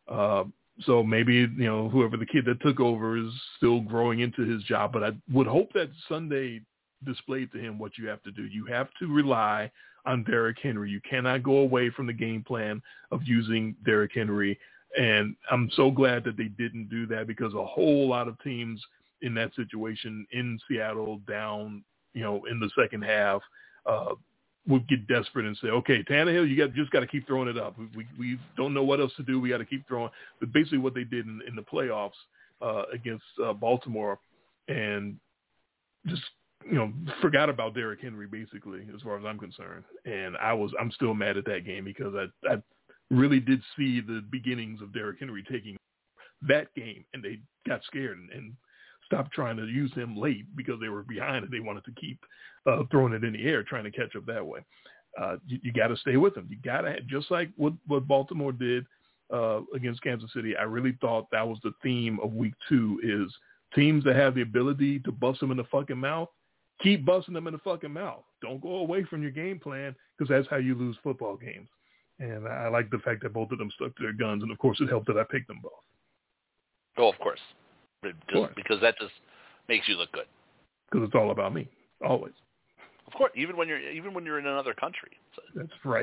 So maybe, whoever the kid that took over is still growing into his job. But I would hope that Sunday displayed to him what you have to do. You have to rely on Derrick Henry. You cannot go away from the game plan of using Derrick Henry. And I'm so glad that they didn't do that, because a whole lot of teams in that situation in Seattle down, in the second half, would get desperate and say, okay, Tannehill, you just got to keep throwing it up. We don't know what else to do. We got to keep throwing. But basically what they did in the playoffs against Baltimore, and just, forgot about Derrick Henry, basically, as far as I'm concerned. And I'm still mad at that game, because I really did see the beginnings of Derrick Henry taking that game, and they got scared and stopped trying to use him late because they were behind and they wanted to keep throwing it in the air, trying to catch up that way. You got to stay with them. You got to, just like what Baltimore did against Kansas City. I really thought that was the theme of week 2, is teams that have the ability to bust them in the fucking mouth, keep busting them in the fucking mouth. Don't go away from your game plan, because that's how you lose football games. And I like the fact that both of them stuck to their guns. And, of course, it helped that I picked them both. Oh, of course. Because that just makes you look good. Because it's all about me, always. Of course, even when you're in another country. So. That's right.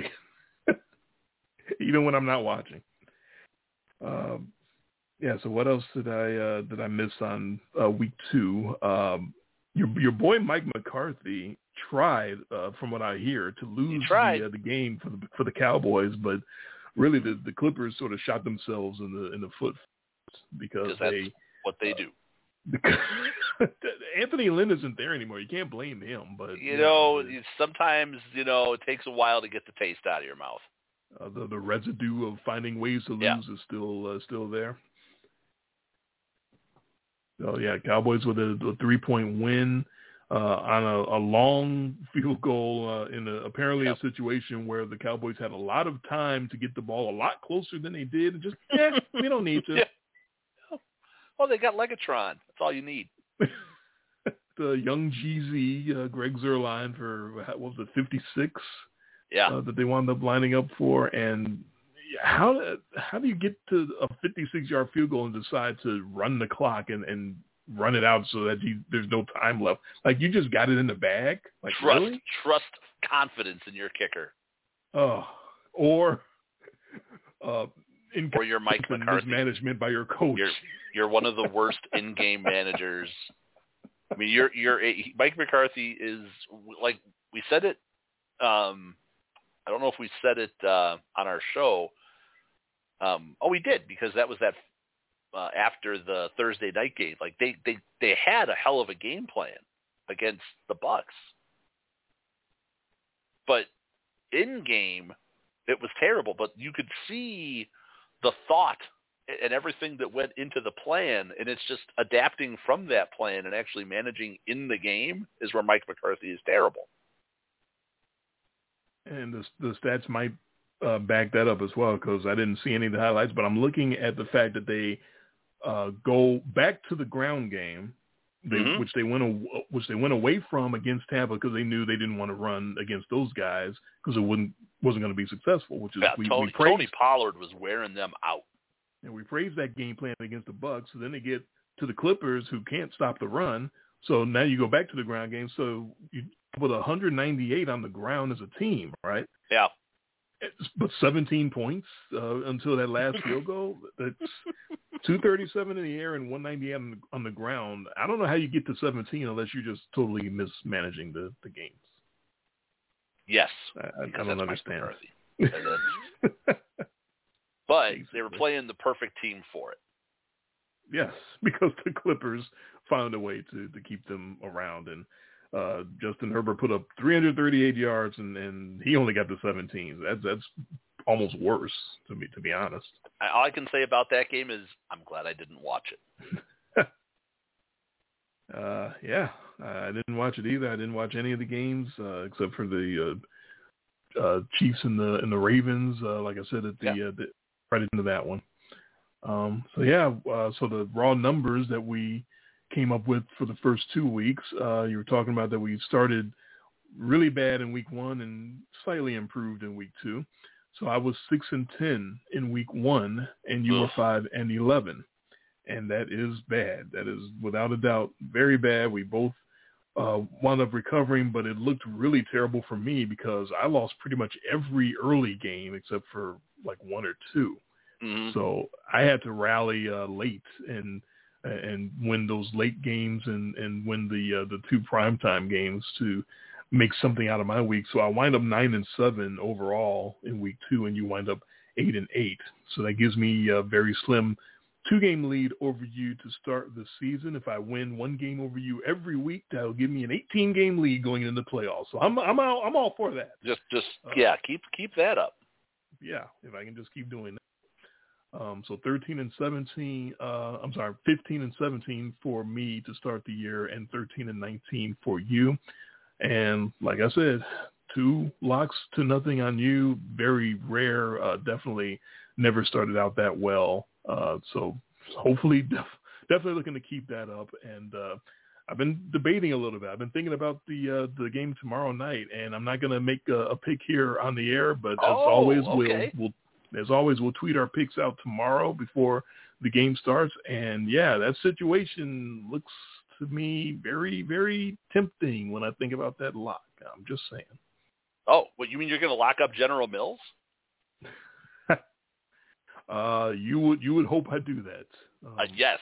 Even when I'm not watching. So what else did I miss on week 2? Your boy Mike McCarthy tried, from what I hear, to lose the game for the Cowboys, but really the Clippers sort of shot themselves in the foot, because that's what they do. Anthony Lynn isn't there anymore. You can't blame him, but sometimes it takes a while to get the taste out of your mouth. The residue of finding ways to lose is still there. So Cowboys with a 3-point win on a long field goal in apparently a situation where the Cowboys had a lot of time to get the ball a lot closer than they did, and just we don't need to. Oh, they got Legatron. That's all you need. The young GZ, Greg Zuerlein, for, what was it, 56? Yeah. That they wound up lining up for. And how do you get to a 56-yard field goal and decide to run the clock and run it out so that there's no time left? Like, you just got it in the bag? Like, trust confidence in your kicker. Oh, or or you're Mike McCarthy. Mismanagement by your coach. You're one of the worst in-game managers. I mean, Mike McCarthy is, like we said it. I don't know if we said it on our show. We did, because that was after the Thursday night game. Like they had a hell of a game plan against the Bucks, but in game it was terrible. But you could see the thought and everything that went into the plan, and it's just adapting from that plan and actually managing in the game is where Mike McCarthy is terrible. And the stats might back that up as well, because I didn't see any of the highlights, but I'm looking at the fact that they go back to the ground game, which they went away from against Tampa, because they knew they didn't want to run against those guys because it wasn't going to be successful. Which is Tony Pollard was wearing them out, and we praised that game plan against the Bucks. So then they get to the Clippers, who can't stop the run. So now you go back to the ground game. So you put 198 on the ground as a team, right? Yeah. But 17 points until that last field goal. That's 237 in the air and 198 on the ground. I don't know how you get to 17 unless you're just totally mismanaging the games. Yes. I don't understand. But they were playing the perfect team for it. Yes, because the Clippers found a way to keep them around. And Justin Herbert put up 338 yards, and he only got to 17. That's almost worse, to be honest. All I can say about that game is I'm glad I didn't watch it. Yeah, I didn't watch it either. I didn't watch any of the games except for the Chiefs and the Ravens. Like I said, right into that one. So the raw numbers that we came up with for the first 2 weeks, you were talking about that we started really bad in week 1 and slightly improved in week 2. So I was 6-10 in week 1, and you were 5-11, and that is bad. That is without a doubt very bad. We both wound up recovering, but it looked really terrible for me because I lost pretty much every early game except for like 1 or 2. Mm-hmm. So I had to rally late and win those late games and win the 2 primetime games to make something out of my week. So I wind up 9-7 overall in week 2, and you wind up 8-8. So that gives me a very slim 2-game lead over you to start the season. If I win 1 game over you every week, that'll give me an 18-game lead going into the playoffs. So I'm all for that. Keep that up. Yeah, if I can just keep doing that. So 15-17 for me to start the year, and 13-19 for you. And like I said, 2 locks to nothing on you. Very rare. Definitely never started out that well. So hopefully, definitely looking to keep that up. And I've been debating a little bit. I've been thinking about the game tomorrow night, and I'm not going to make a pick here on the air, but as always, we'll tweet our picks out tomorrow before the game starts. And yeah, that situation looks to me very, very tempting when I think about that lock. I'm just saying. Oh, what, you mean you're going to lock up General Mills? You would hope I do that. Yes.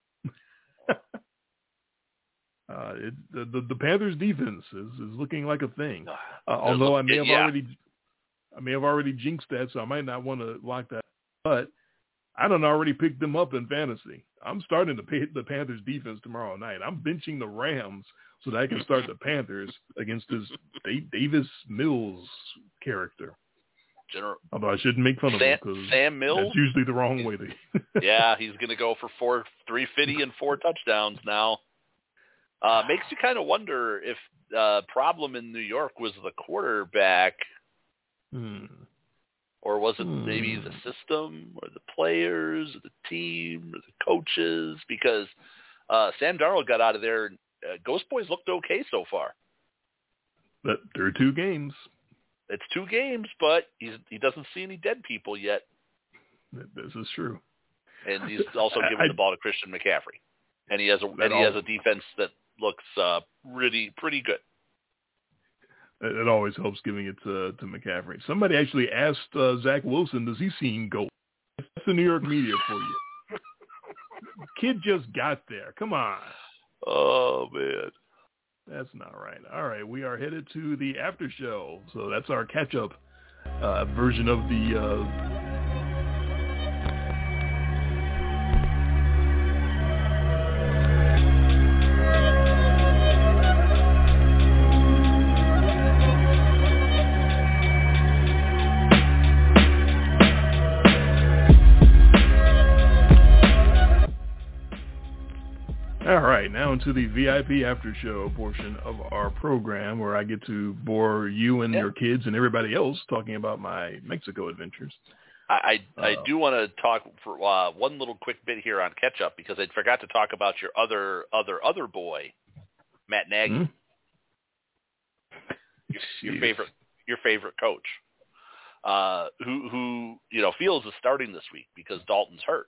The Panthers defense is looking like a thing. Although I may have already jinxed that, so I might not want to lock that. But I done already picked them up in fantasy. I'm starting to pay the Panthers defense tomorrow night. I'm benching the Rams so that I can start the Panthers against this Davis Mills character. Although I shouldn't make fun of him because Sam Mills, that's usually the wrong way to. Yeah, he's going to go for 350 and 4 touchdowns now. Makes you kind of wonder if problem in New York was the quarterback. Or was it maybe the system or the players or the team or the coaches? Because Sam Darnold got out of there. And, Ghost Boys looked okay so far. But there are 2 games. It's 2 games, but he doesn't see any dead people yet. This is true. And he's also giving the ball to Christian McCaffrey. And he has a defense that looks pretty good. It always helps giving it to McCaffrey. Somebody actually asked Zach Wilson, does he see gold? That's the New York media for you. Kid just got there. Come on. Oh, man. That's not right. All right, we are headed to the after show. So that's our catch-up version of the All right, now into the VIP after show portion of our program where I get to bore you and your kids and everybody else talking about my Mexico adventures. I do want to talk for one little quick bit here on catch-up because I forgot to talk about your other boy, Matt Nagy, your favorite coach, who Fields is starting this week because Dalton's hurt,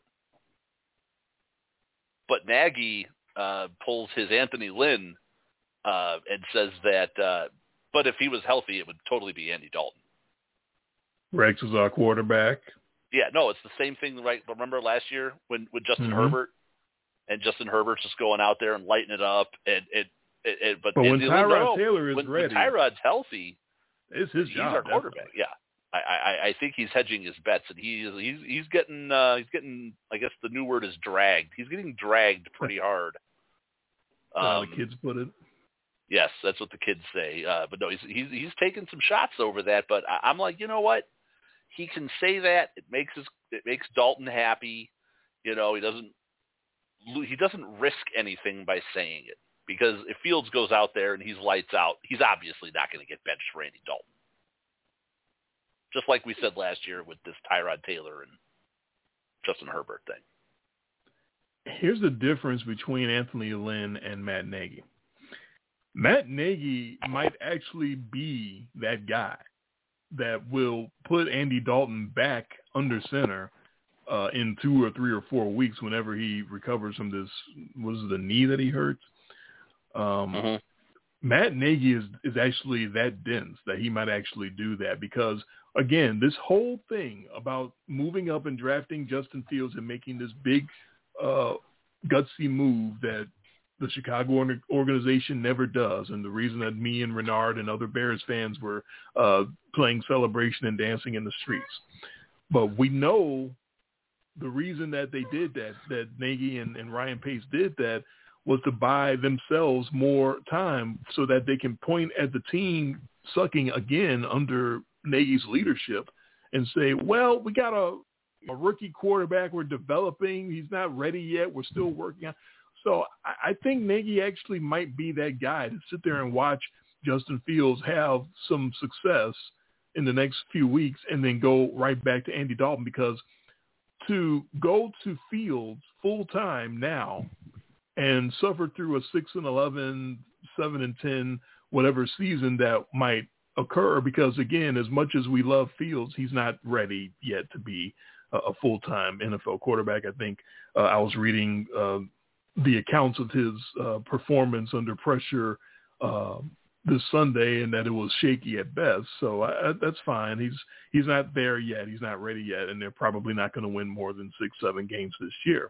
but Nagy pulls his Anthony Lynn and says that, but if he was healthy, it would totally be Andy Dalton. Rex is our quarterback. Yeah, no, it's the same thing. Right? Remember last year when Justin Herbert, and Justin Herbert's just going out there and lighting it up, but when Tyrod Taylor is ready, when Tyrod's healthy, it's his job. He's our quarterback. Yeah. I think he's hedging his bets, and he's getting I guess the new word is dragged. He's getting dragged pretty hard. The kids put it. Yes, that's what the kids say. But no, he's taking some shots over that. But I'm like, you know what? He can say that. It makes Dalton happy. He doesn't risk anything by saying it, because if Fields goes out there and he's lights out, he's obviously not going to get benched for Andy Dalton. Just like we said last year with this Tyrod Taylor and Justin Herbert thing. Here's the difference between Anthony Lynn and Matt Nagy. Matt Nagy might actually be that guy that will put Andy Dalton back under center in 2 or 3 or 4 weeks whenever he recovers from this, what is it, the knee that he hurt? Matt Nagy is actually that dense that he might actually do that because, again, this whole thing about moving up and drafting Justin Fields and making this big gutsy move that the Chicago organization never does, and the reason that me and Renard and other Bears fans were playing celebration and dancing in the streets. But we know the reason that they did that Nagy and Ryan Pace did that, was to buy themselves more time so that they can point at the team sucking again under Nagy's leadership and say, well, we got a rookie quarterback we're developing. He's not ready yet. We're still working on. So I think Nagy actually might be that guy to sit there and watch Justin Fields have some success in the next few weeks and then go right back to Andy Dalton, because to go to Fields full time now and suffer through a 6-11, 7-10, whatever season that might occur, because again, as much as we love Fields, he's not ready yet to be a full-time NFL quarterback. I think I was reading the accounts of his performance under pressure this Sunday, and that it was shaky at best. So that's fine. He's not there yet. He's not ready yet, and they're probably not going to win more than 6-7 games this year.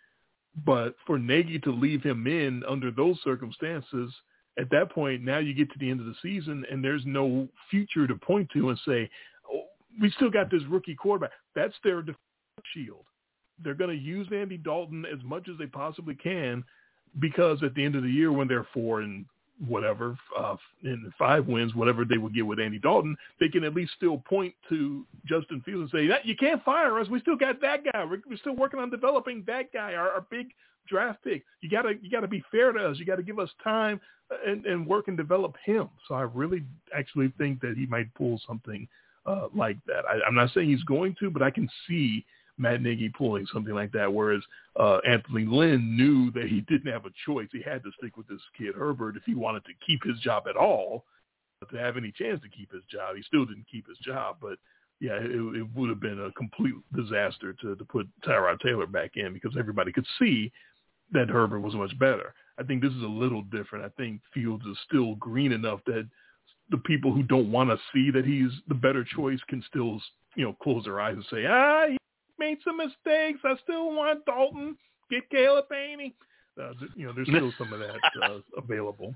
But for Nagy to leave him in under those circumstances, at that point, now you get to the end of the season and there's no future to point to and say, oh, we still got this rookie quarterback. That's their shield. They're going to use Andy Dalton as much as they possibly can, because at the end of the year, when they're 4 and whatever, in 5 wins, whatever they would get with Andy Dalton, they can at least still point to Justin Fields and say, you can't fire us. We still got that guy. We're still working on developing that guy, our big draft pick. You gotta be fair to us. You got to give us time and work and develop him. So I really actually think that he might pull something like that. I'm not saying he's going to, but I can see Matt Nagy pulling something like that, whereas Anthony Lynn knew that he didn't have a choice. He had to stick with this kid Herbert if he wanted to keep his job at all, to have any chance to keep his job. He still didn't keep his job, but yeah, it would have been a complete disaster to put Tyrod Taylor back in, because everybody could see that Herbert was much better. I think this is a little different. I think Fields is still green enough that the people who don't want to see that he's the better choice can still, close their eyes and say, he made some mistakes. I still want Dalton. Get Caleb Haney. There's still some of that available.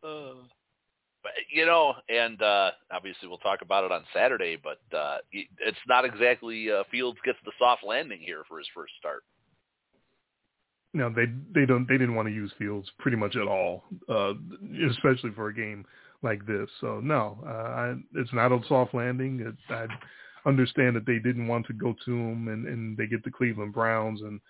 And obviously we'll talk about it on Saturday, but it's not exactly Fields gets the soft landing here for his first start. No, they didn't want to use Fields pretty much at all, especially for a game like this. So no, it's not a soft landing. I understand that they didn't want to go to him, and they get the Cleveland Browns, and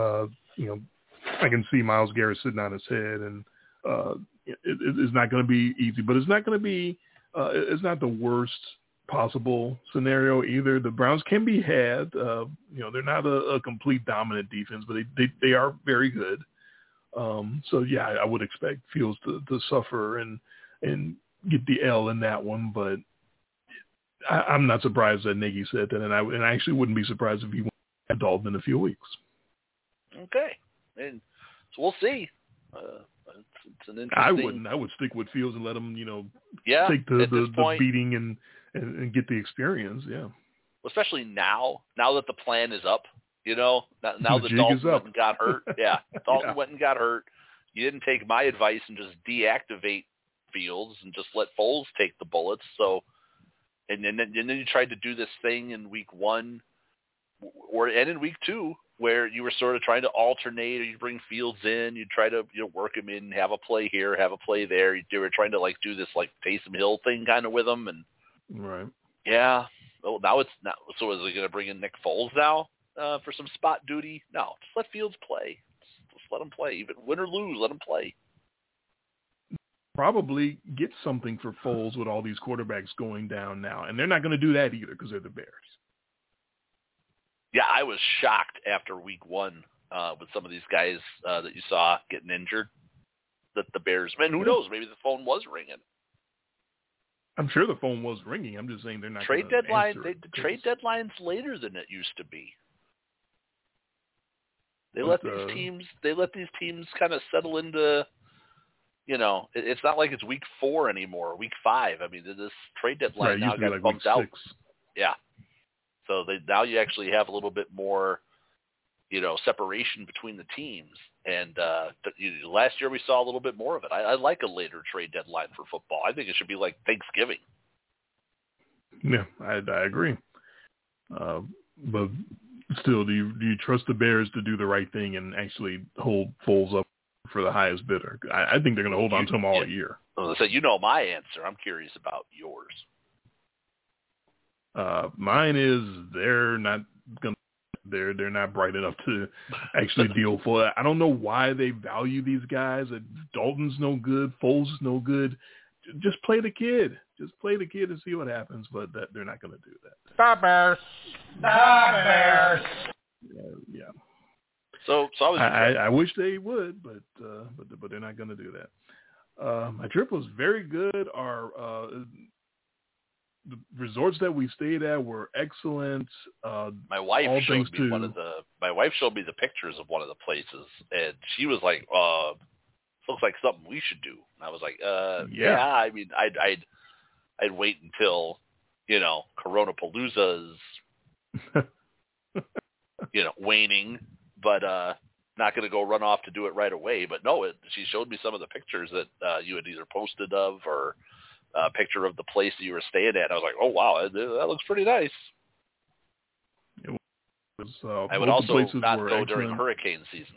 I can see Myles Garrett sitting on his head, and it's not going to be easy, but it's not going to be it's not the worst possible scenario either. The Browns can be had. They're not a complete dominant defense, but they are very good. So yeah, I would expect Fields to suffer and get the L in that one, but I'm not surprised that Nagy said that, and I actually wouldn't be surprised if he went to Dalton in a few weeks. Okay, and so we'll see. It's an interesting. I would stick with Fields and let him, take the beating and get the experience. Yeah. Especially now that the plan is up, now that Dalton went and got hurt. Yeah, Dalton went and got hurt. You didn't take my advice and just deactivate Fields and just let Foles take the bullets. So, and then you tried to do this thing in week 1 and in week 2. Where you were sort of trying to alternate, or you bring Fields in, you try to work him in, have a play here, have a play there. You were trying to do this Taysom Hill thing kind of with him, and right. Yeah. Well, now it's not. So is he going to bring in Nick Foles now for some spot duty? No, just let Fields play. Just let him play, even win or lose. Let him play. Probably get something for Foles with all these quarterbacks going down now, and they're not going to do that either because they're the Bears. Yeah, I was shocked after week 1 with some of these guys that you saw getting injured. That the Bears, man, who knows? Maybe the phone was ringing. I'm sure the phone was ringing. I'm just saying they're not. Trade deadline. The trade deadline's later than it used to be. They let these teams kind of settle into. It's not like it's week 4 anymore. Week 5. I mean, this trade deadline now got bumped out. 6. Yeah. So now you actually have a little bit more, separation between the teams. And last year we saw a little bit more of it. I like a later trade deadline for football. I think it should be like Thanksgiving. Yeah, I agree. But still, do you trust the Bears to do the right thing and actually hold Foles up for the highest bidder? I think they're going to hold on to him all year. So my answer. I'm curious about yours. Mine is they're not bright enough to actually deal for it. I don't know why they value these guys. Dalton's no good. Foles is no good. Just play the kid. Just play the kid and see what happens. But they're not going to do that. The Bears. Yeah. So I wish they would, but they're not going to do that. My trip was very good. The resorts that we stayed at were excellent. My wife showed me the pictures of one of the places, and she was like, "Looks like something we should do." And I was like, "Yeah." I mean, I'd wait until Coronapalooza's waning, but not going to go run off to do it right away. But no, she showed me some of the pictures that you had either posted of or. A picture of the place that you were staying at. I was like, oh, wow, that looks pretty nice. It was, I would also not go during hurricane season.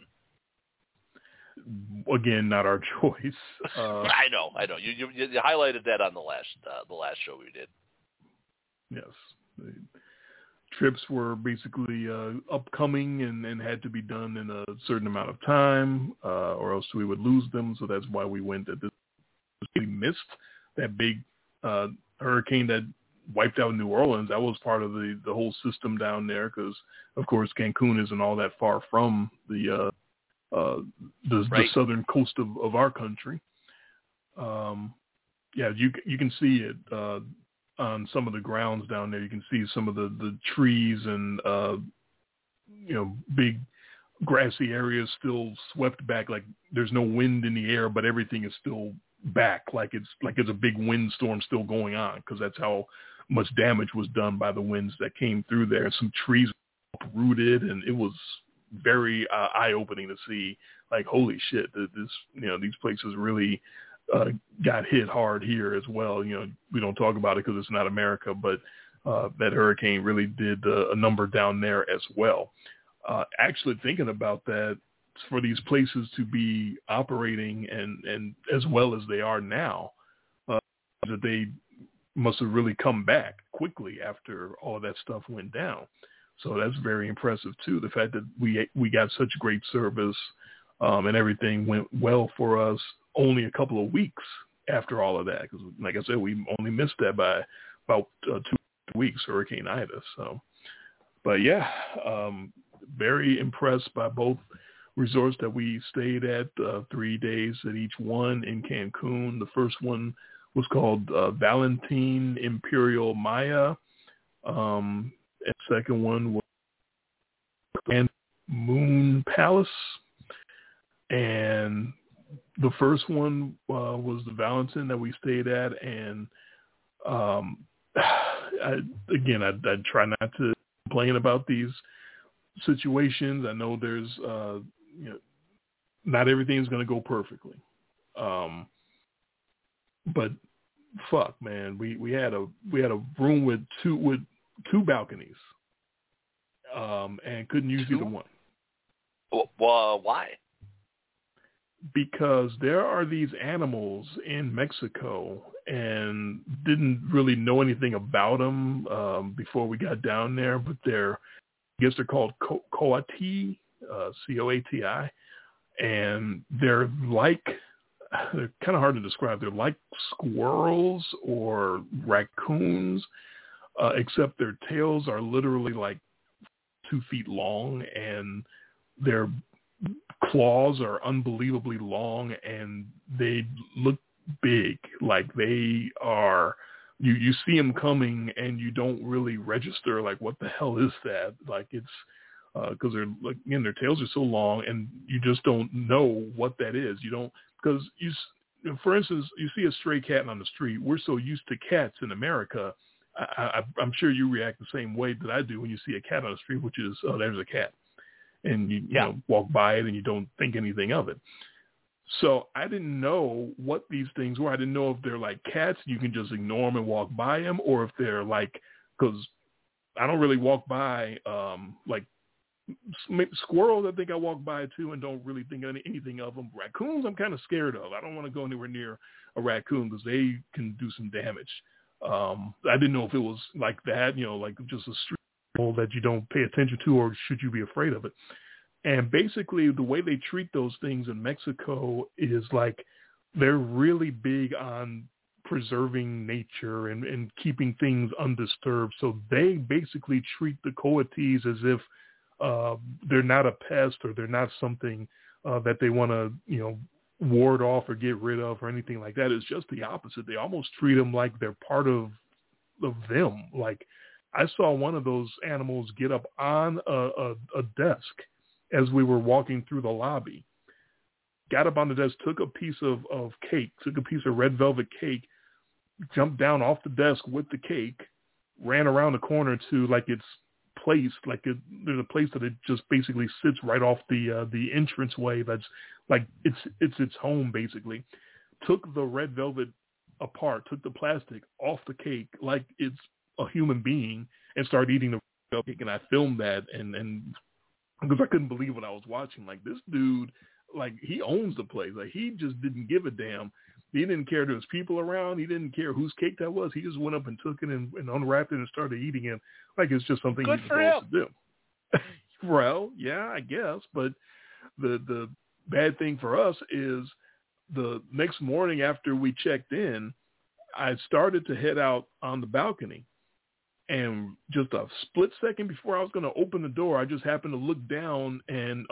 Again, not our choice. I know. You highlighted that on the last show we did. Yes. The trips were basically upcoming and had to be done in a certain amount of time, or else we would lose them. So that's why we went at this. We missed that big hurricane that wiped out New Orleans. That was part of the whole system down there because, of course, Cancun isn't all that far from the southern coast of our country. You can see it on some of the grounds down there. You can see some of the trees and big grassy areas still swept back. Like there's no wind in the air, but everything is still back like it's a big windstorm still going on, because that's how much damage was done by the winds that came through there. Some trees uprooted, and it was very eye-opening to see, like, holy shit, this, these places really got hit hard here as well. We don't talk about it because it's not America, but that hurricane really did a number down there as well. Actually thinking about that, for these places to be operating and as well as they are now, that they must have really come back quickly after all of that stuff went down. So that's very impressive too. The fact that we got such great service and everything went well for us only a couple of weeks after all of that. Because like I said, we only missed that by about 2 weeks, Hurricane Ida. So, but yeah, very impressed by both resorts that we stayed at, 3 days at each one in Cancun. The first one was called Valentine Imperial Maya. And the second one was Grand Moon Palace. And the first one was the Valentine that we stayed at. And I'd try not to complain about these situations. I know there's not everything is going to go perfectly, but fuck, man, we had a room with two balconies, and couldn't use either one. Well, why? Because there are these animals in Mexico, and didn't really know anything about them before we got down there, but I guess they're called coati, C-O-A-T-I, and they're kind of hard to describe. They're like squirrels or raccoons, except their tails are literally like 2 feet long, and their claws are unbelievably long, and they look big. Like they are, you see them coming, and you don't really register like, what the hell is that? Like it's because they're, like, again, their tails are so long, and you just don't know what that is. You don't, because for instance, you see a stray cat on the street. We're so used to cats in America. I'm sure you react the same way that I do when you see a cat on the street, which is, oh, there's a cat. And you walk by it and you don't think anything of it. So I didn't know what these things were. I didn't know if they're like cats, you can just ignore them and walk by them, or if they're like, because I don't really walk by like squirrels. I think I walk by too and don't really think anything of them. Raccoons, I'm kind of scared of. I don't want to go anywhere near a raccoon because they can do some damage. I didn't know if it was like that, like just a street that you don't pay attention to, or should you be afraid of it. And basically the way they treat those things in Mexico is like they're really big on preserving nature and keeping things undisturbed. So they basically treat the coatis as if they're not a pest, or they're not something that they want to, ward off or get rid of or anything like that. It's just the opposite. They almost treat them like they're part of them. Like I saw one of those animals get up on a desk as we were walking through the lobby, got up on the desk, took a piece of cake, took a piece of red velvet cake, jumped down off the desk with the cake, ran around the corner to like its place, like there's a place that it just basically sits right off the entranceway. That's like it's its home basically. Took the red velvet apart, took the plastic off the cake like it's a human being, and started eating the red cake. And I filmed that, and because I couldn't believe what I was watching. Like this dude, like he owns the place. Like he just didn't give a damn. He didn't care there was people around. He didn't care whose cake that was. He just went up and took it and unwrapped it and started eating it. Like it's just something he's supposed to do. Well, yeah, I guess. But the bad thing for us is the next morning after we checked in, I started to head out on the balcony. And just a split second before I was going to open the door, I just happened to look down, and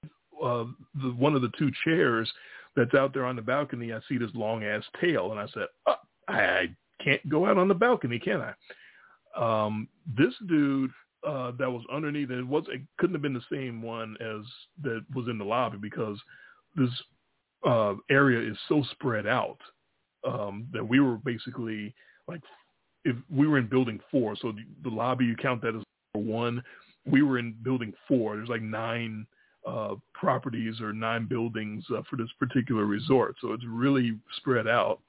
one of the two chairs that's out there on the balcony, I see this long-ass tail. And I said, I can't go out on the balcony, can I? This dude that was underneath, and it couldn't have been the same one as that was in the lobby, because this area is so spread out that we were basically like, if we were in building 4, so the lobby, you count that as 1, we were in building 4. There's like 9 properties or 9 buildings for this particular resort. So it's really spread out.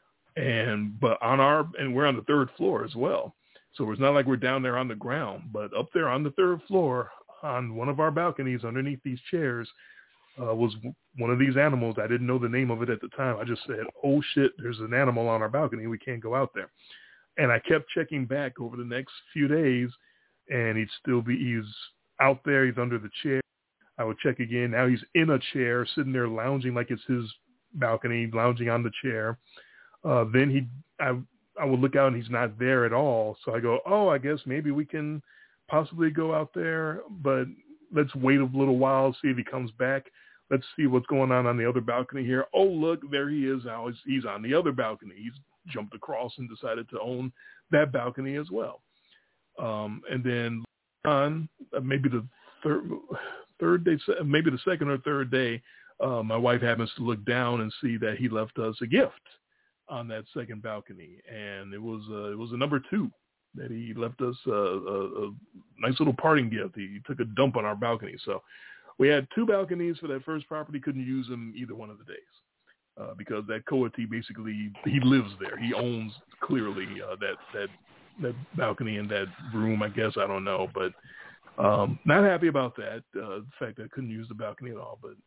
But we're on the 3rd floor as well. So it's not like we're down there on the ground, but up there on the 3rd floor on one of our balconies underneath these chairs was one of these animals. I didn't know the name of it at the time. I just said, oh shit, there's an animal on our balcony. We can't go out there. And I kept checking back over the next few days, and he's out there. He's under the chair. I would check again. Now he's in a chair, sitting there lounging like it's his balcony, lounging on the chair. Then I would look out and he's not there at all. So I go, oh, I guess maybe we can possibly go out there, but let's wait a little while, see if he comes back. Let's see what's going on the other balcony here. Oh, look, there he is now. He's on the other balcony. He's jumped across and decided to own that balcony as well. And then on maybe the third day, maybe the second or third day, my wife happens to look down and see that he left us a gift on that second balcony, and it was a number 2 that he left us a nice little parting gift. He took a dump on our balcony, so we had 2 balconies for that first property. Couldn't use them either one of the days because that coati basically he lives there. He owns clearly that balcony and that room. I guess I don't know, but not happy about that. The fact that I couldn't use the balcony at all, but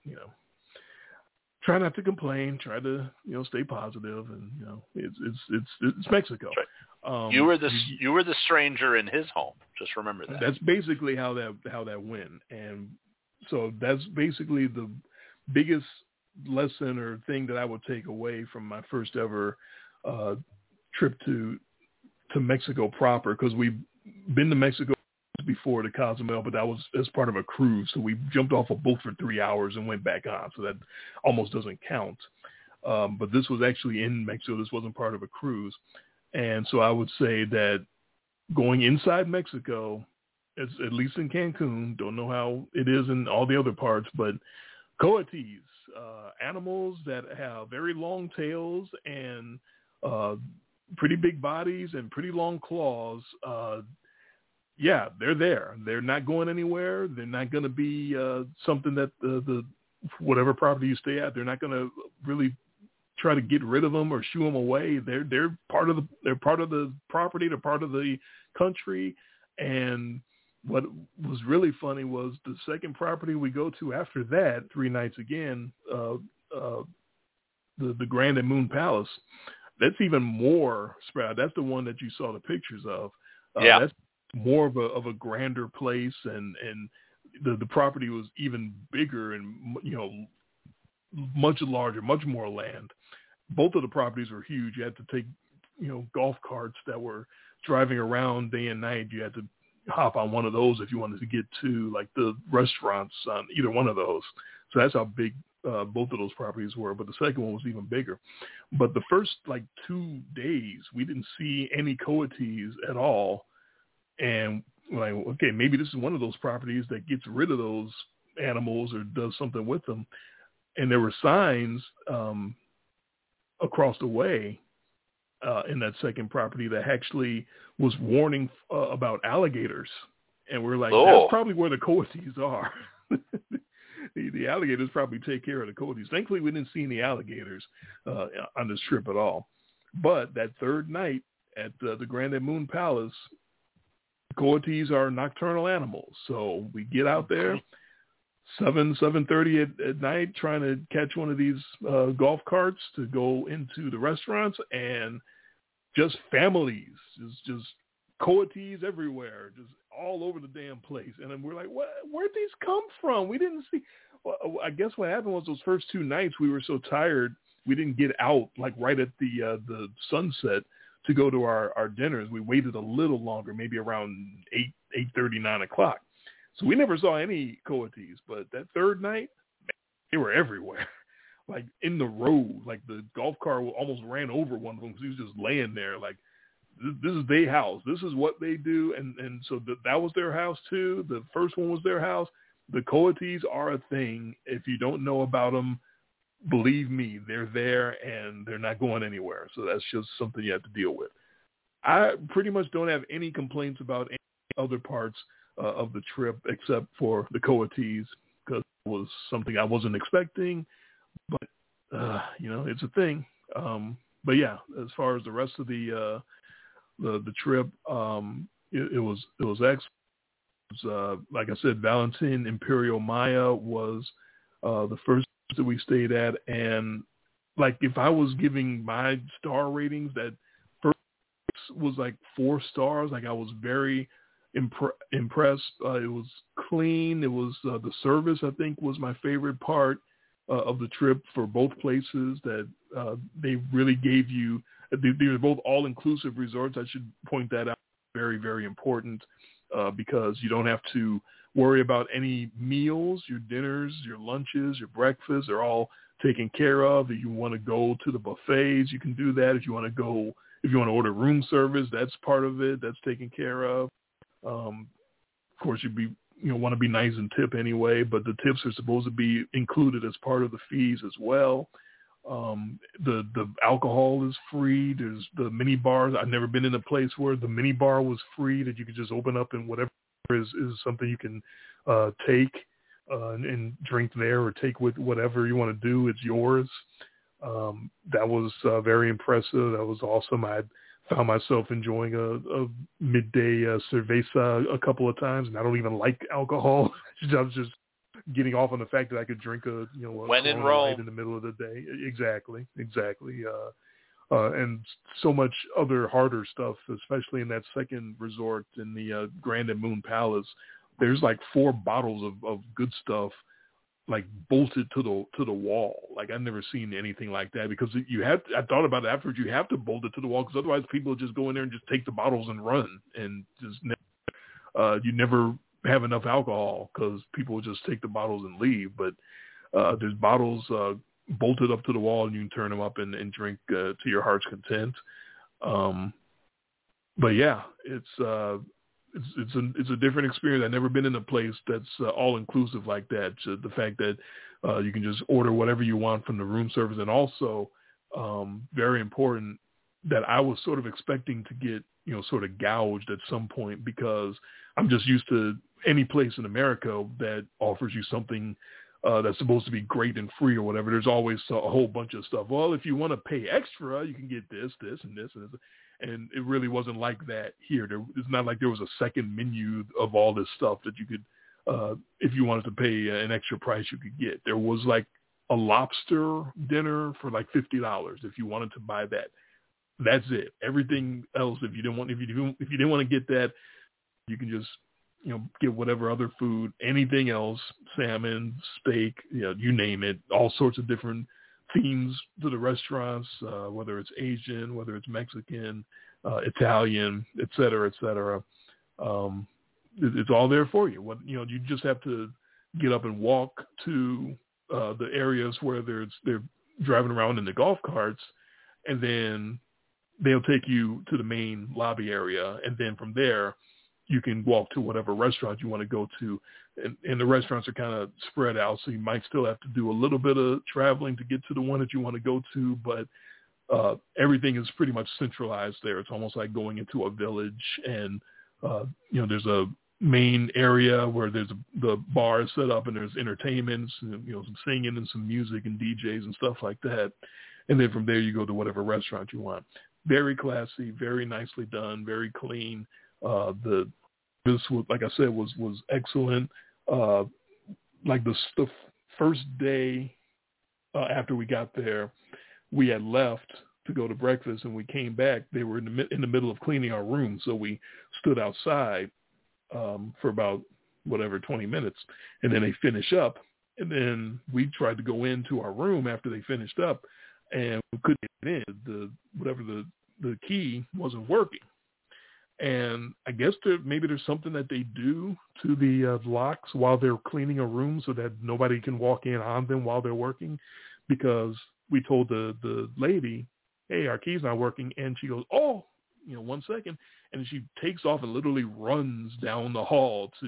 try not to complain. Try to stay positive, and it's Mexico. Right. You were the stranger in his home. Just remember that. That's basically how that went, and so that's basically the biggest lesson or thing that I would take away from my first ever trip to Mexico proper, because we've been to Mexico before to Cozumel, but that was as part of a cruise. So we jumped off a boat for 3 hours and went back on. So that almost doesn't count. But this was actually in Mexico. This wasn't part of a cruise. And so I would say that going inside Mexico, at least in Cancun, don't know how it is in all the other parts, but coatis, animals that have very long tails and pretty big bodies and pretty long claws, yeah, they're there. They're not going anywhere. They're not going to be something that the whatever property you stay at, they're not going to really try to get rid of them or shoo them away. They're part of the property. They're part of the country. And what was really funny was the second property we go to after that, 3 nights again, the Grand and Moon Palace. That's even more spread. That's the one that you saw the pictures of. Yeah. That's more of a grander place, and the property was even bigger and much larger, much more land. Both of the properties were huge. You had to take golf carts that were driving around day and night. You had to hop on one of those if you wanted to get to like the restaurants on either one of those. So that's how big both of those properties were. But the second one was even bigger. But the first 2 days we didn't see any coatis at all. And like, okay, maybe this is one of those properties that gets rid of those animals or does something with them. And there were signs across the way in that second property that actually was warning about alligators. And we're like, That's probably where the coatis are. The alligators probably take care of the coatis. Thankfully, we didn't see any alligators on this trip at all. But that third night at the Grand and Moon Palace, coatis are nocturnal animals. So we get out there, 7:30 at night, trying to catch one of these golf carts to go into the restaurants, and just families, just coatis everywhere, just all over the damn place. And then we're like, where'd these come from? We didn't see. Well, I guess what happened was those first 2 nights we were so tired we didn't get out like right at the sunset to go to our dinners. We waited a little longer, maybe around 8:30, 9 o'clock. So we never saw any coatis. But that third night, they were everywhere, like in the road. Like the golf car almost ran over one of them because he was just laying there. Like, this is their house. This is what they do. And so that was their house too. The first one was their house. The coatis are a thing. If you don't know about them, believe me, they're there and they're not going anywhere. So that's just something you have to deal with. I pretty much don't have any complaints about any other parts of the trip except for the Coatees, because it was something I wasn't expecting, but it's a thing. But yeah, as far as the rest of the trip, it was excellent. It was, like I said, Valentin Imperial Maya was the first that we stayed at, and like if I was giving my star ratings, that first was like 4 stars. Like I was very impressed. It was clean. It was the service, I think, was my favorite part of the trip for both places. That they really gave you. They were both all-inclusive resorts. I should point that out. Very, very important because you don't have to worry about any meals. Your dinners, your lunches, your breakfasts are all taken care of. If you want to go to the buffets, you can do that. If you want to order room service, that's part of it. That's taken care of. Of course, want to be nice and tip anyway, but the tips are supposed to be included as part of the fees as well. The alcohol is free. There's the mini bars. I've never been in a place where the mini bar was free, that you could just open up and whatever is something you can take and drink there, or take with whatever you want to do. It's yours. That was very impressive. That was awesome. I found myself enjoying a midday cerveza a couple of times, and I don't even like alcohol. I was just getting off on the fact that I could drink a when in Rome in the middle of the day. Exactly. And so much other harder stuff, especially in that second resort in the Grand and Moon Palace. There's like 4 bottles of good stuff like bolted to the wall. Like I've never seen anything like that, because I thought about it afterwards, you have to bolt it to the wall, because otherwise people just go in there and just take the bottles and run, and just you never have enough alcohol because people just take the bottles and leave. But there's bottles bolted up to the wall, and you can turn them up and drink to your heart's content. But yeah, it's a different experience. I've never been in a place that's all inclusive like that. So the fact that you can just order whatever you want from the room service, and also very important, that I was sort of expecting to get sort of gouged at some point, because I'm just used to any place in America that offers you something that's supposed to be great and free or whatever. There's always a whole bunch of stuff. Well, if you want to pay extra, you can get this, and this, and this. And it really wasn't like that here. It's not like there was a second menu of all this stuff that you could, if you wanted to pay an extra price, you could get. There was like a lobster dinner for like $50 if you wanted to buy that. That's it. Everything else, if you didn't want to get that, you can just get whatever other food, anything else, salmon, steak, you name it, all sorts of different themes to the restaurants, whether it's Asian, whether it's Mexican, Italian, et cetera, et cetera. It's all there for you. You just have to get up and walk to the areas where they're driving around in the golf carts, and then they'll take you to the main lobby area, and then from there you can walk to whatever restaurant you want to go to. And the restaurants are kind of spread out, so you might still have to do a little bit of traveling to get to the one that you want to go to, but everything is pretty much centralized there. It's almost like going into a village, and there's a main area where there's the bar is set up, and there's entertainments, and, some singing and some music and DJs and stuff like that. And then from there you go to whatever restaurant you want. Very classy, very nicely done, very clean. This was, like I said, was excellent. Like the first day after we got there, we had left to go to breakfast, and we came back. They were in the middle of cleaning our room, so we stood outside for about 20 minutes, and then they finish up, and then we tried to go into our room after they finished up, and we couldn't get in. The key wasn't working. And I guess maybe there's something that they do to the locks while they're cleaning a room so that nobody can walk in on them while they're working, because we told the lady, hey, our key's not working. And she goes, 1 second. And she takes off and literally runs down the hall to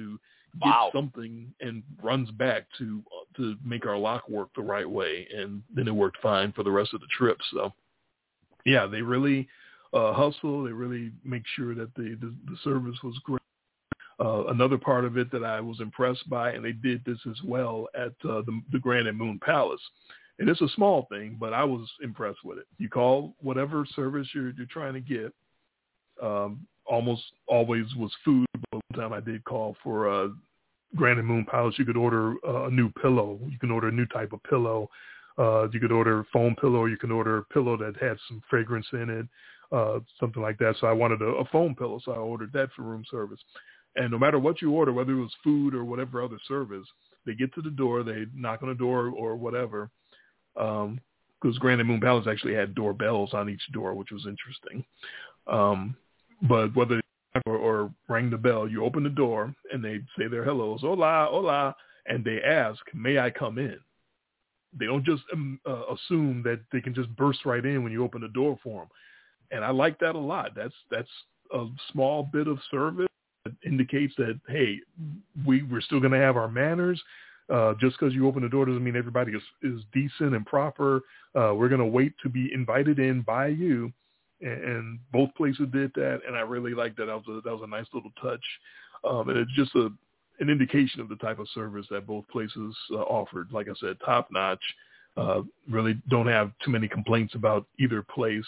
gets something and runs back to make our lock work the right way, and then it worked fine for the rest of the trip. So, yeah, they really hustle. They really make sure that the service was great. Another part of it that I was impressed by, and they did this as well at the Grand and Moon Palace, and it's a small thing, but I was impressed with it. You call whatever service you're trying to get. Almost always was food, but one time I did call for Grand and Moon Palace. You could order a new pillow. You can order a new type of pillow. You could order foam pillow. You can order a pillow that had some fragrance in it, something like that. So I wanted a foam pillow, so I ordered that for room service. And no matter what you order, whether it was food or whatever other service, they get to the door, they knock on the door or whatever, because Grand and Moon Palace actually had doorbells on each door, which was interesting. But whether or rang the bell, you open the door and they say their hellos, hola, hola, and they ask, may I come in? They don't just assume that they can just burst right in when you open the door for them. And I like that a lot. That's a small bit of service that indicates that, hey, we're still going to have our manners. Just because you open the door doesn't mean everybody is decent and proper. We're going to wait to be invited in by you. And both places did that, and I really liked that. That was a nice little touch. And it's just an indication of the type of service that both places offered. Like I said, top-notch. Really don't have too many complaints about either place.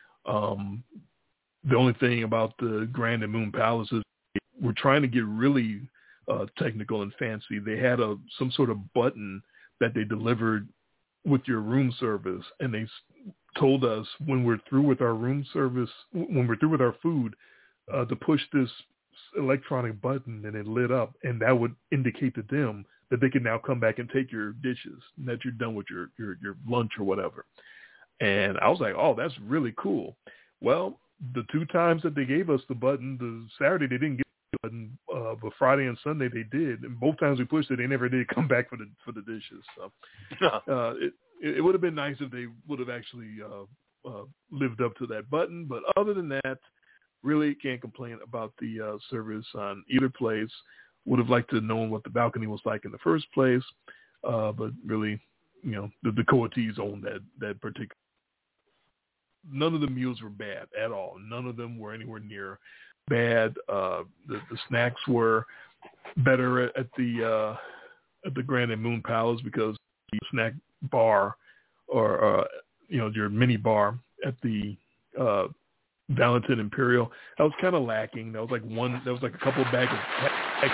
The only thing about the Grand and Moon Palace is we're trying to get really technical and fancy. They had some sort of button that they delivered with your room service, and they told us when we're through with our room service, when we're through with our food, to push this electronic button, and it lit up, and that would indicate to them that they can now come back and take your dishes, and that you're done with your lunch or whatever. And I was like, oh, that's really cool. Well, the 2 times that they gave us the button, the Saturday they didn't get the button, but Friday and Sunday they did, and both times we pushed it, they never did come back for the dishes. So it would have been nice if they would have actually lived up to that button. But other than that, really can't complain about the service on either place. Would have liked to know what the balcony was like in the first place. But really, the Coatees own that particular. None of the meals were bad at all. None of them were anywhere near bad. The snacks were better at the Grand and Moon Palace, because the snack bar or your mini bar at the Valentin Imperial, that was kind of lacking. That was like a couple of bags of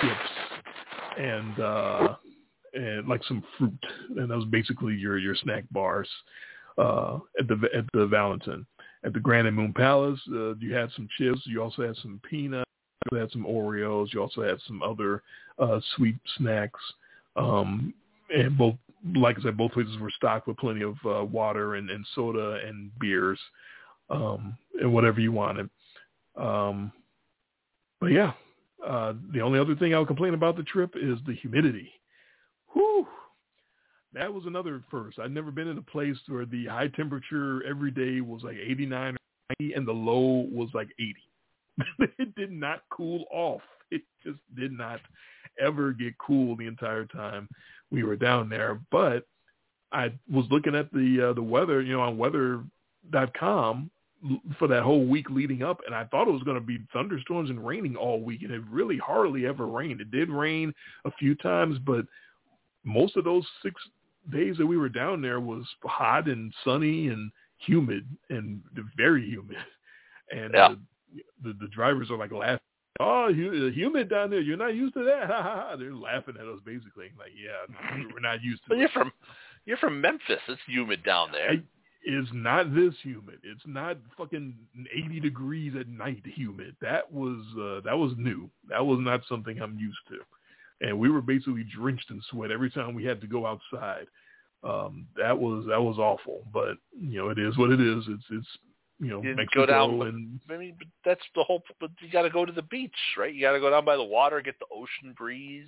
packets and like some fruit, and that was basically your snack bars at the Valentin. At the Grand and Moon Palace, you had some chips. You also had some peanuts. You had some Oreos. You also had some other sweet snacks. And both, like I said, both places were stocked with plenty of water and soda and beers and whatever you wanted. But yeah, the only other thing I would complain about the trip is the humidity. Whew. That was another first. I'd never been in a place where the high temperature every day was like 89 or 90 and the low was like 80. It did not cool off. It just did not ever get cool the entire time we were down there. But I was looking at the weather, on weather.com for that whole week leading up, and I thought it was going to be thunderstorms and raining all week, and it really hardly ever rained. It did rain a few times, but most of those 6 days that we were down there was hot and sunny and humid and very humid. And the drivers are like laughing. Oh, humid down there. You're not used to that. They're laughing at us basically. Like, yeah, we're not used to it. You're from Memphis. It's humid down there. It's not this humid. It's not fucking 80 degrees at night humid. That was new. That was not something I'm used to. And we were basically drenched in sweat every time we had to go outside. That was awful, but it is what it is. It's Mexico, go down. And I mean, but that's the whole. But you got to go to the beach, right? You got to go down by the water, get the ocean breeze.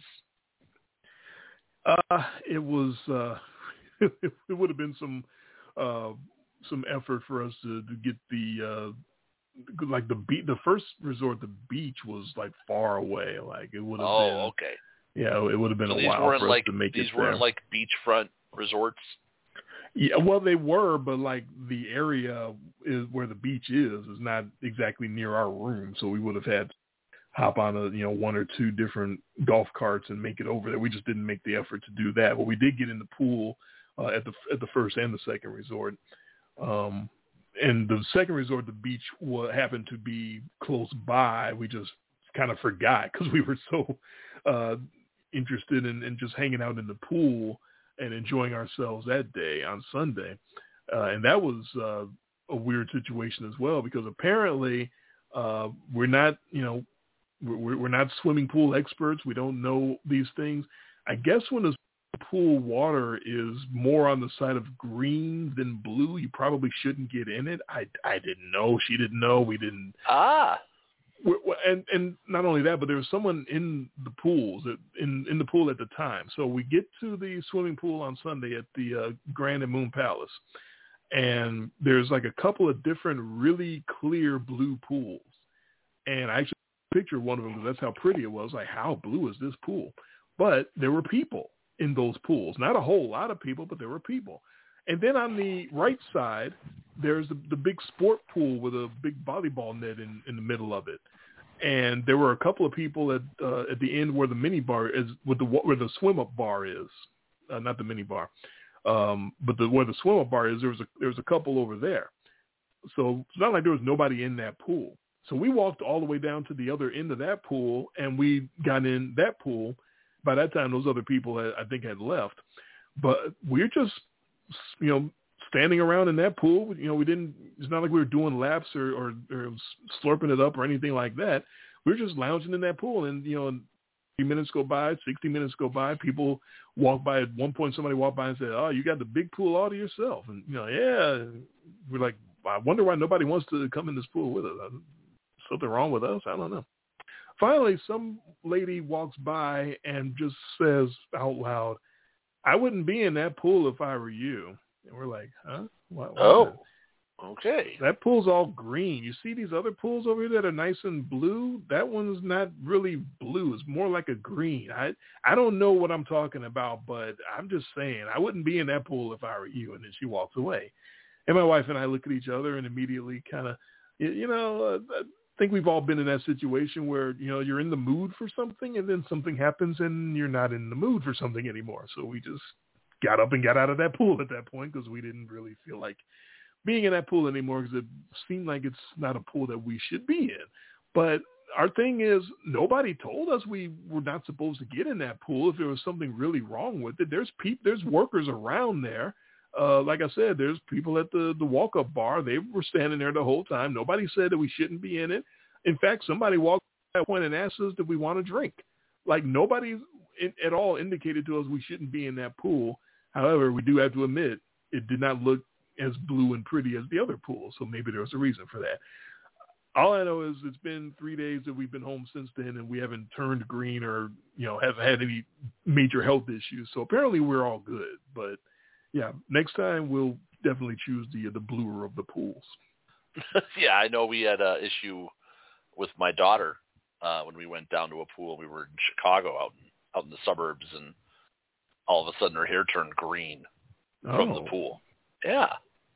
It was. It would have been some effort for us to get the beach. The first resort, the beach was like far away. Like it would have been. Oh, okay. Yeah, it would have been a while for us to make it there. These weren't like beachfront resorts? Yeah, well, they were, but like the area is where the beach is not exactly near our room, so we would have had to hop on one or two different golf carts and make it over there. We just didn't make the effort to do that, but we did get in the pool at the first and the second resort. And the second resort, the beach happened to be close by. We just kind of forgot because we were so interested in just hanging out in the pool and enjoying ourselves that day on Sunday. And that was a weird situation as well, because apparently we're not, we're not swimming pool experts. We don't know these things. I guess when the pool water is more on the side of green than blue, you probably shouldn't get in it. I didn't know. She didn't know. We didn't. And not only that, but there was someone in the pools in the pool at the time. So we get to the swimming pool on Sunday at the Grand and Moon Palace, and there's like a couple of different really clear blue pools. And I actually pictured one of them because that's how pretty it was. Like, how blue is this pool? But there were people in those pools. Not a whole lot of people, but there were people. And then on the right side, there's the big sport pool with a big volleyball net in the middle of it. And there were a couple of people at the end where the mini bar is, where the swim up bar is, not the mini bar, but where the swim up bar is. There was a couple over there. So it's not like there was nobody in that pool. So we walked all the way down to the other end of that pool, and we got in that pool. By that time, those other people I think had left. But we're just, standing around in that pool. We didn't. It's not like we were doing laps or slurping it up or anything like that. We were just lounging in that pool, and 30 minutes go by, 60 minutes go by. People walk by. At one point, somebody walked by and said, "Oh, you got the big pool all to yourself." And yeah, we're like, I wonder why nobody wants to come in this pool with us. Something wrong with us? I don't know. Finally, some lady walks by and just says out loud, "I wouldn't be in that pool if I were you." And we're like, huh? What? Oh, okay. That pool's all green. You see these other pools over here that are nice and blue? That one's not really blue. It's more like a green. I don't know what I'm talking about, but I'm just saying I wouldn't be in that pool if I were you. And then she walks away. And my wife and I look at each other and immediately kind of, I think we've all been in that situation where, you're in the mood for something and then something happens and you're not in the mood for something anymore. So we just got up and got out of that pool at that point because we didn't really feel like being in that pool anymore, because it seemed like it's not a pool that we should be in. But our thing is, nobody told us we were not supposed to get in that pool if there was something really wrong with it. There's workers around there. Like I said, there's people at the walk-up bar. They were standing there the whole time. Nobody said that we shouldn't be in it. In fact, somebody walked at that point and asked us if we want to drink. Like, nobody at all indicated to us we shouldn't be in that pool. However, we do have to admit it did not look as blue and pretty as the other pools, so maybe there was a reason for that. All I know is it's been 3 days that we've been home since then, and we haven't turned green or, haven't had any major health issues. So apparently we're all good. But, yeah, next time we'll definitely choose the bluer of the pools. Yeah, I know we had an issue with my daughter when we went down to a pool. We were in Chicago out in the suburbs, and all of a sudden her hair turned green from the pool. Yeah.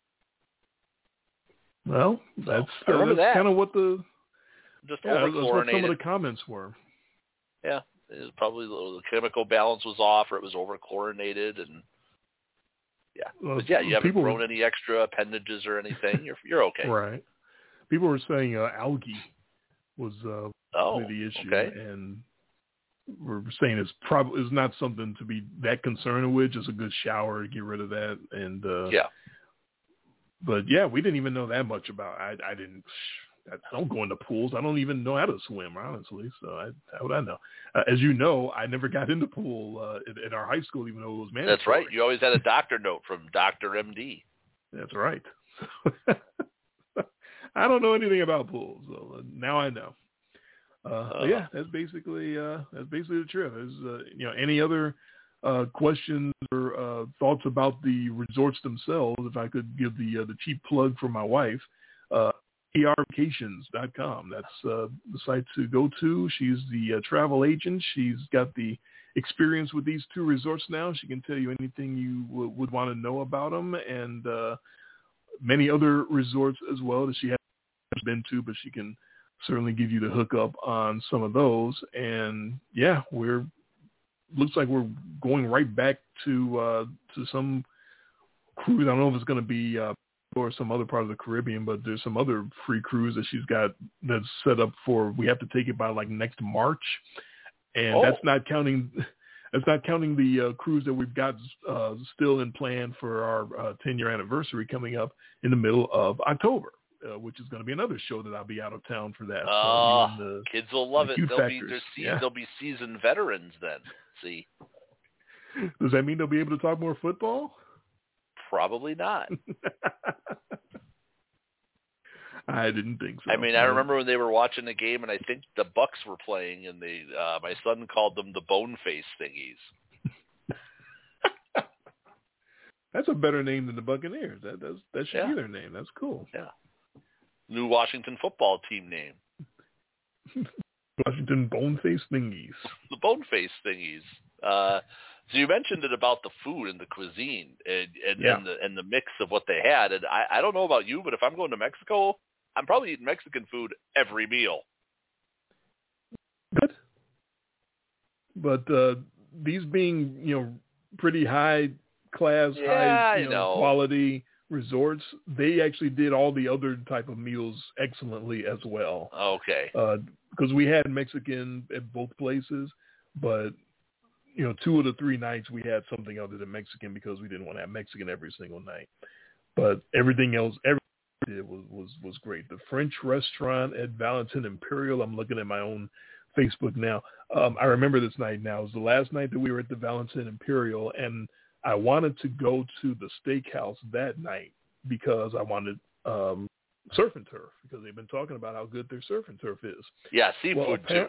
Well, that's kind of what just that's what some of the comments were. Yeah, it was probably the chemical balance was off, or it was over-chlorinated, and yeah. But yeah, you haven't grown any extra appendages or anything. You're okay. Right. People were saying algae was the issue, okay. And we're saying it's not something to be that concerned with. Just a good shower to get rid of that, and yeah. But yeah, we didn't even know that much about. I don't go into pools. I don't even know how to swim, honestly. So how would I know? As you know, I never got into pool in our high school, even though it was mandatory. That's right. You always had a doctor note from Dr. MD. That's right. I don't know anything about pools, so now I know. Yeah, that's basically the trip. There's any other questions or thoughts about the resorts themselves? If I could give the cheap plug for my wife, ARvacations.com. That's the site to go to. She's the travel agent. She's got the experience with these two resorts now. She can tell you anything you would want to know about them, and many other resorts as well that she hasn't been to, but she can certainly give you the hookup on some of those. And yeah, looks like we're going right back to some cruise. I don't know if it's going to be or some other part of the Caribbean, but there's some other free cruise that she's got that's set up for. We have to take it by like next March, and that's not counting the cruise that we've got still in plan for our 10-year anniversary coming up in the middle of October, which is going to be another show that I'll be out of town for that. So kids will love it. They'll be seasoned veterans then. See, does that mean they'll be able to talk more football? Probably not. I didn't think so. I mean, I remember when they were watching the game, and I think the Bucks were playing, and my son called them the bone-face thingies. That's a better name than the Buccaneers. That should be their name. That's cool. Yeah. New Washington football team name. Washington Bone-face Thingies. The Bone-face Thingies. So you mentioned it about the food and the cuisine and the mix of what they had. And I don't know about you, but if I'm going to Mexico, I'm probably eating Mexican food every meal. Good. But these being, pretty high class, high quality resorts, they actually did all the other type of meals excellently as well. Okay. Because we had Mexican at both places, but 2 of the 3 nights we had something other than Mexican because we didn't want to have Mexican every single night. But everything else, did was great. The French restaurant at Valentin Imperial, I'm looking at my own Facebook now. I remember this night now. It was the last night that we were at the Valentin Imperial, and I wanted to go to the steakhouse that night because I wanted surf and turf, because they've been talking about how good their surf and turf is. Yeah, seafood too.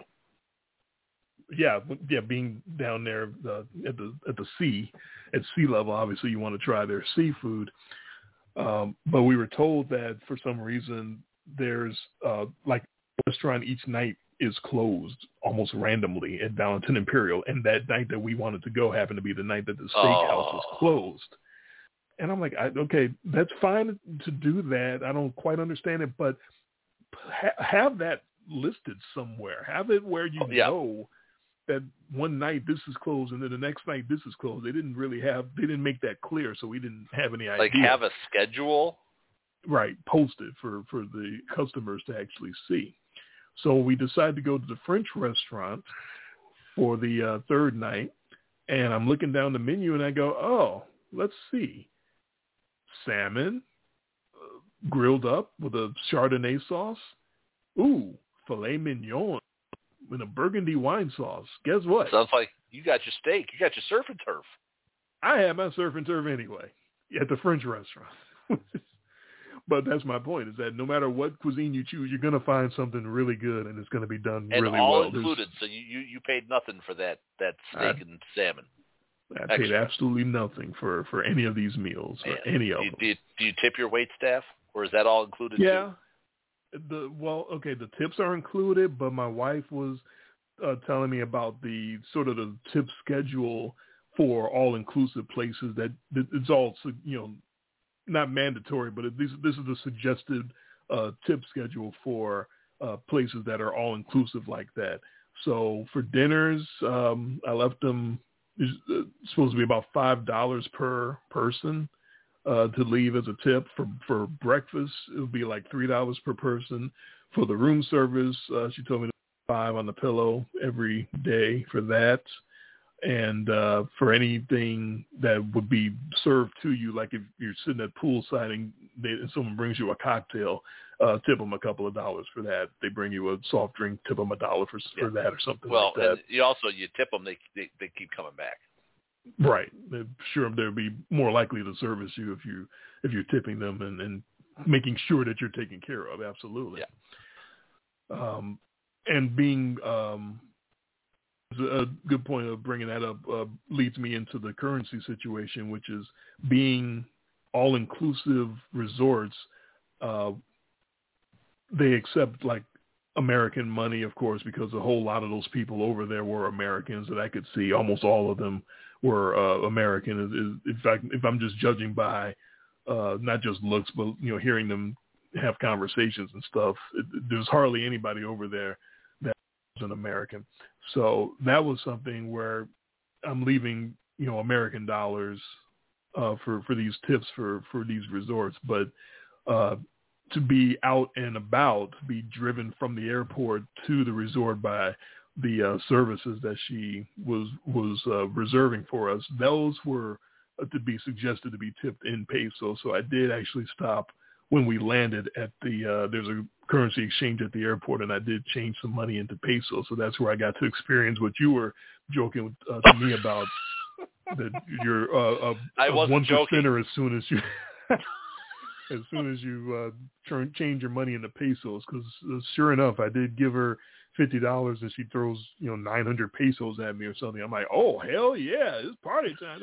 Yeah, being down there at the sea, at sea level, obviously you want to try their seafood. But we were told that for some reason there's like a restaurant each night is closed almost randomly at Valentin Imperial, and that night that we wanted to go happened to be the night that the steakhouse was closed. And I'm like, okay, that's fine to do that. I don't quite understand it, but have that listed somewhere. Have it where you know that one night this is closed and then the next night this is closed. They didn't make that clear, so we didn't have any idea. Like have a schedule? Right, posted for the customers to actually see. So we decided to go to the French restaurant for the third night, and I'm looking down the menu and I go, oh, let's see. Salmon, grilled up with a Chardonnay sauce. Ooh, filet mignon with a burgundy wine sauce. Guess what? Sounds like you got your steak. You got your surf and turf. I had my surf and turf anyway at the French restaurant. But that's my point, is that no matter what cuisine you choose, you're going to find something really good, and it's going to be done really well. And all included, so you paid nothing for that steak and salmon. I paid absolutely nothing for any of these meals, or any of them. Do you tip your wait staff, or is that all included too? The tips are included, but my wife was telling me about the sort of the tip schedule for all-inclusive places that it's all, not mandatory, but this is the suggested tip schedule for places that are all-inclusive like that. So for dinners, I left them, it's supposed to be about $5 per person to leave as a tip. For breakfast, it would be like $3 per person. For the room service, she told me to put $5 on the pillow every day for that. And for anything that would be served to you, like if you're sitting at poolside and someone brings you a cocktail, tip them a couple of dollars for that. They bring you a soft drink, tip them $1 for that or something like that. Well, you tip them, they keep coming back. Right. Sure, they'll be more likely to service you if you're tipping them and making sure that you're taken care of. Absolutely. Yeah. And being a good point of bringing that up leads me into the currency situation, which is being all-inclusive resorts. They accept like American money, of course, because a whole lot of those people over there were Americans that I could see. Almost all of them were American. In fact, if I'm just judging by not just looks, but hearing them have conversations and stuff, there's hardly anybody over there that was an American. So that was something where I'm leaving, American dollars for these tips for these resorts, but to be out and about, to be driven from the airport to the resort by the services that she was reserving for us, those were to be suggested to be tipped in pesos. So I did actually stop when we landed at there's a currency exchange at the airport, and I did change some money into pesos. So that's where I got to experience what you were joking to me about, that you're a 1%er as soon as you change your money into pesos. Because sure enough, I did give her $50 and she throws 900 pesos at me or something. I'm like, oh hell yeah, it's party time.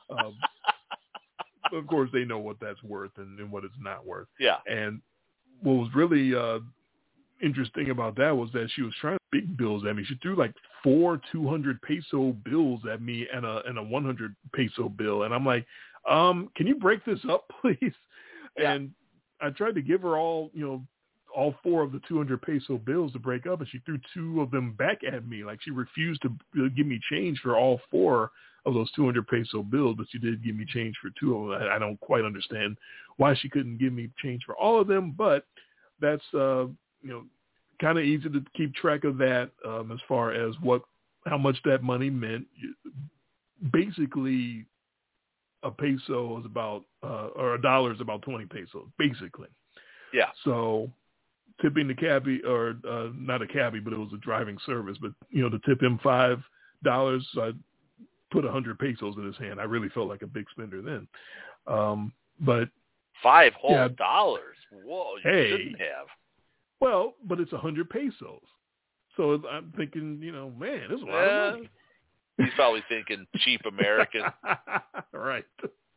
Of course, they know what that's worth and what it's not worth. Yeah. And what was really interesting about that was that she was trying big bills at me. She threw like 4 200 peso bills at me and a 100 peso bill. And I'm like, can you break this up, please? Yeah. And I tried to give her all 4 of the 200 peso bills to break up, and she threw 2 of them back at me. Like, she refused to give me change for all 4 of those 200 peso bills, but she did give me change for 2 of them. I don't quite understand why she couldn't give me change for all of them, but that's kind of easy to keep track of that as far as how much that money meant. Basically, a peso is about or a dollar is about 20 pesos, basically. Yeah. So tipping the cabbie, or not a cabbie, but it was a driving service, but to tip him $5, I put 100 pesos in his hand. I really felt like a big spender then. But $5 whole dollars. Whoa, you shouldn't have. Well, but it's 100 pesos. So I'm thinking, man, this is a lot of money. He's probably thinking cheap American. Right.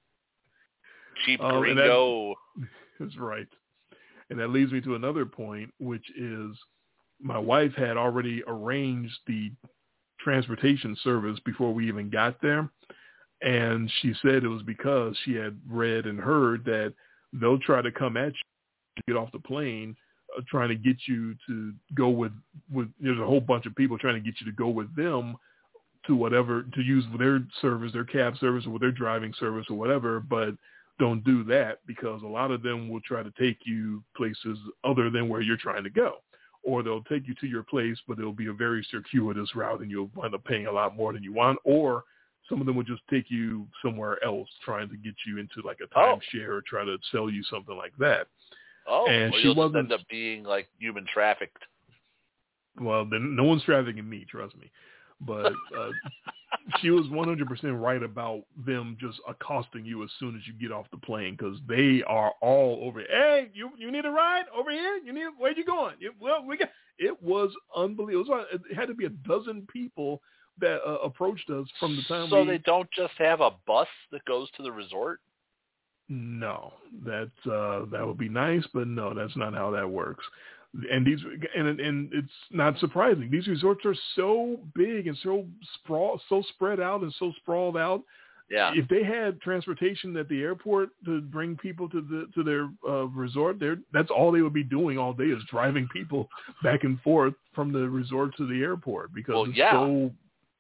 Cheap gringo. That's right. And that leads me to another point, which is my wife had already arranged the transportation service before we even got there. And she said it was because she had read and heard that they'll try to come at you to get off the plane, trying to get you to go with there's a whole bunch of people trying to get you to go with them to whatever, to use their service, their cab service or their driving service or whatever, but don't do that, because a lot of them will try to take you places other than where you're trying to go. Or they'll take you to your place, but it'll be a very circuitous route and you'll wind up paying a lot more than you want. Or some of them will just take you somewhere else, trying to get you into like a timeshare or try to sell you something like that. Oh, and well, she you'll end up being like human trafficked. Well, then no one's trafficking me, trust me. But she was 100% right about them just accosting you as soon as you get off the plane, because they are all over. Hey, you need a ride over here? Where you going? It was unbelievable. It had to be a dozen people that approached us from the time. So they don't just have a bus that goes to the resort? No, that would be nice, but no, that's not how that works. And it's not surprising. These resorts are so big and so spread out and so sprawled out. Yeah. If they had transportation at the airport to bring people to their resort, that's all they would be doing all day, is driving people back and forth from the resort to the airport, because so.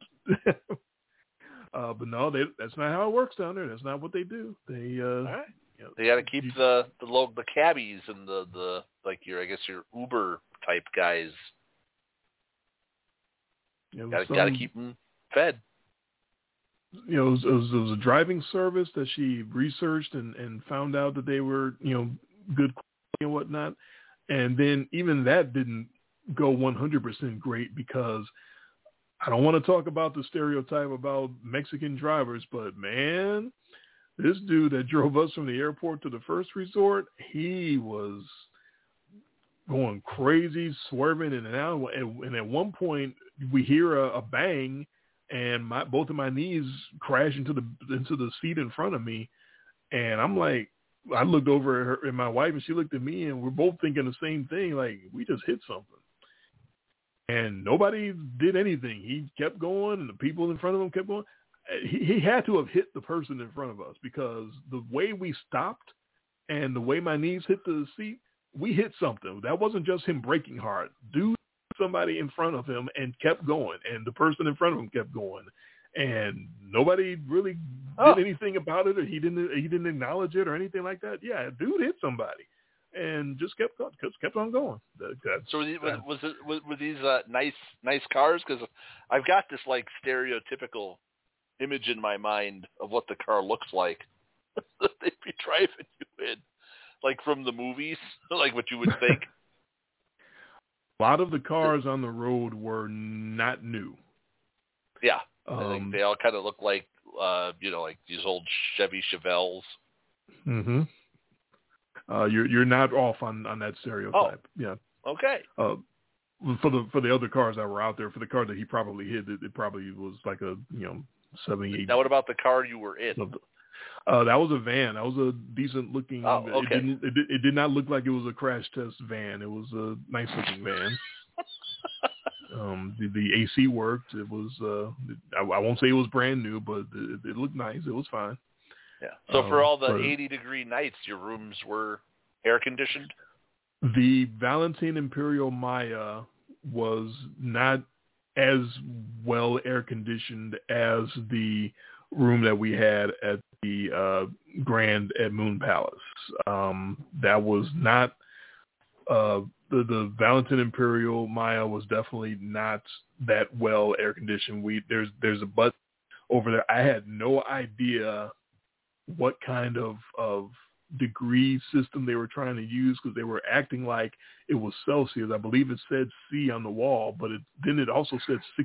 But no, that's not how it works down there. That's not what they do. They all right. They got to keep the cabbies and the like your Uber type guys. Got to keep them fed. It was a driving service that she researched and found out that they were good quality and whatnot, and then even that didn't go 100% great, because I don't want to talk about the stereotype about Mexican drivers, but man, this dude that drove us from the airport to the first resort, he was going crazy, swerving in and out. And at one point, we hear a bang, and both of my knees crash into the seat in front of me. And I'm like, I looked over at her and my wife, and she looked at me, and we're both thinking the same thing, like, we just hit something. and nobody did anything. He kept going, and the people in front of him kept going. He had to have hit the person in front of us, because the way we stopped and the way my knees hit the seat, we hit something. That wasn't just him braking hard. Dude, somebody in front of him and kept going, and the person in front of him kept going. And nobody really did anything about it, or he didn't acknowledge it or anything like that. Yeah, dude hit somebody, and just kept on going. So were these nice cars? Because I've got this like stereotypical image in my mind of what the car looks like that they'd be driving you in, like from the movies, like what you would think. A lot of the cars on the road were not new. Yeah. I think they all kind of look like, like these old Chevy Chevelles. Mm-hmm. You're not off on that stereotype. Oh. Yeah. Okay. For the other cars that were out there, for the car that he probably hit, it probably was like a 78. Now, what about the car you were in? That was a van. That was a decent looking. Oh, okay. It did not look like it was a crash test van. It was a nice looking van. The AC worked. It was I won't say it was brand new, but it looked nice. It was fine. Yeah. So for all the 80-degree nights, your rooms were air conditioned? The Valentine Imperial Maya was not as well air conditioned as the room that we had at the Grand at Moon Palace. That was not the Valentine Imperial Maya was definitely not that well air conditioned. There's a button over there. I had no idea what kind of degree system they were trying to use, because they were acting like it was Celsius. I believe it said C on the wall, but then it also said 60.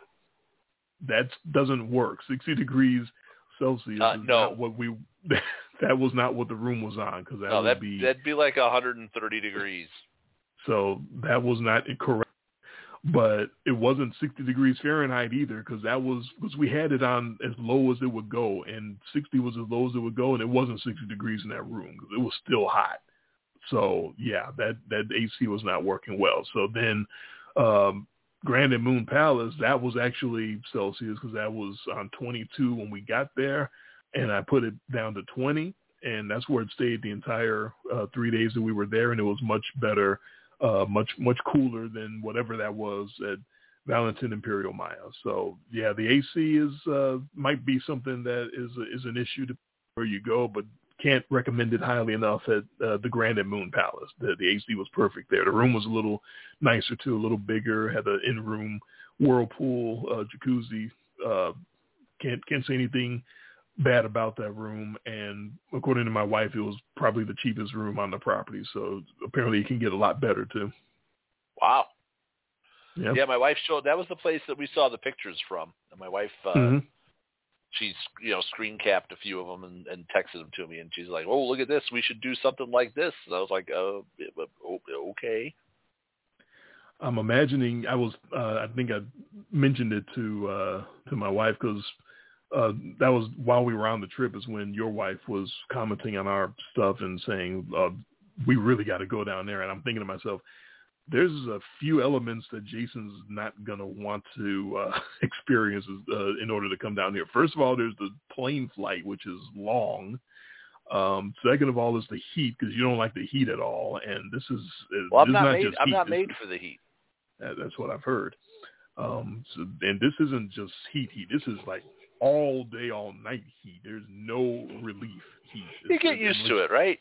That doesn't work. 60 degrees Celsius is not what we. That was not what the room was on, because that'd be like 130 degrees. So that was not correct. But it wasn't 60 degrees Fahrenheit either, because we had it on as low as it would go, and 60 was as low as it would go, and it wasn't 60 degrees in that room because it was still hot. So yeah, that AC was not working well. So then Grand and Moon Palace, that was actually Celsius, because that was on 22 when we got there, and I put it down to 20, and that's where it stayed the entire 3 days that we were there, and it was much better. Much cooler than whatever that was at Valentine Imperial Maya. So yeah, the AC is might be something that is an issue to where you go, but can't recommend it highly enough at the Grand and Moon Palace. The AC was perfect there. The room was a little nicer too, a little bigger. Had an in-room whirlpool, jacuzzi. Can't say anything bad about that room, and according to my wife, it was probably the cheapest room on the property, so apparently it can get a lot better too. Wow. Yep. Yeah, my wife showed, that was the place that we saw the pictures from, and my wife she's screen capped a few of them and texted them to me, and she's like, oh, look at this, we should do something like this. And I was like, okay. I'm imagining, I think I mentioned it to my wife, because that was while we were on the trip, is when your wife was commenting on our stuff and saying, we really got to go down there. And I'm thinking to myself, there's a few elements that Jason's not going to want to experience in order to come down here. First of all, there's the plane flight, which is long. Second of all is the heat, because you don't like the heat at all. And this is, I'm not made for the heat. That's what I've heard. And this isn't just heat. This is like all day, all night heat. There's no relief heat. You get used to it, right?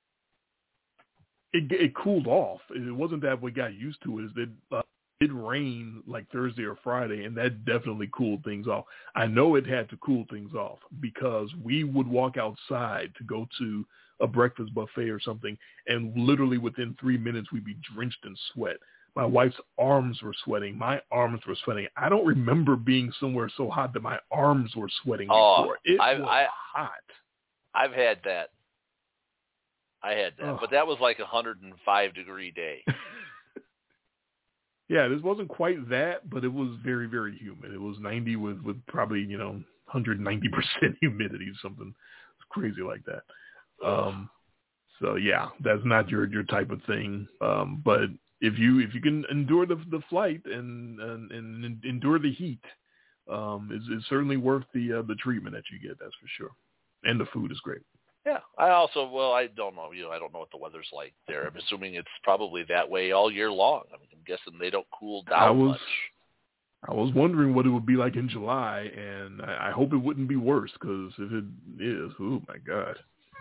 It cooled off. It wasn't that we got used to it. It did rain like Thursday or Friday, and that definitely cooled things off. I know it had to cool things off, because we would walk outside to go to a breakfast buffet or something, and literally within 3 minutes we'd be drenched in sweat. My wife's arms were sweating. My arms were sweating. I don't remember being somewhere so hot that my arms were sweating before. It was hot. I've had that. But that was like 105-degree day. Yeah, this wasn't quite that, but it was very, very humid. It was 90 with probably 190% humidity, something crazy like that. So yeah, that's not your type of thing. But if you can endure the flight and endure the heat, it's certainly worth the treatment that you get. That's for sure. And the food is great. Yeah. I don't know. I don't know what the weather's like there. I'm assuming it's probably that way all year long. I'm guessing they don't cool down much. I was wondering what it would be like in July, and I hope it wouldn't be worse, because if it is, oh my God.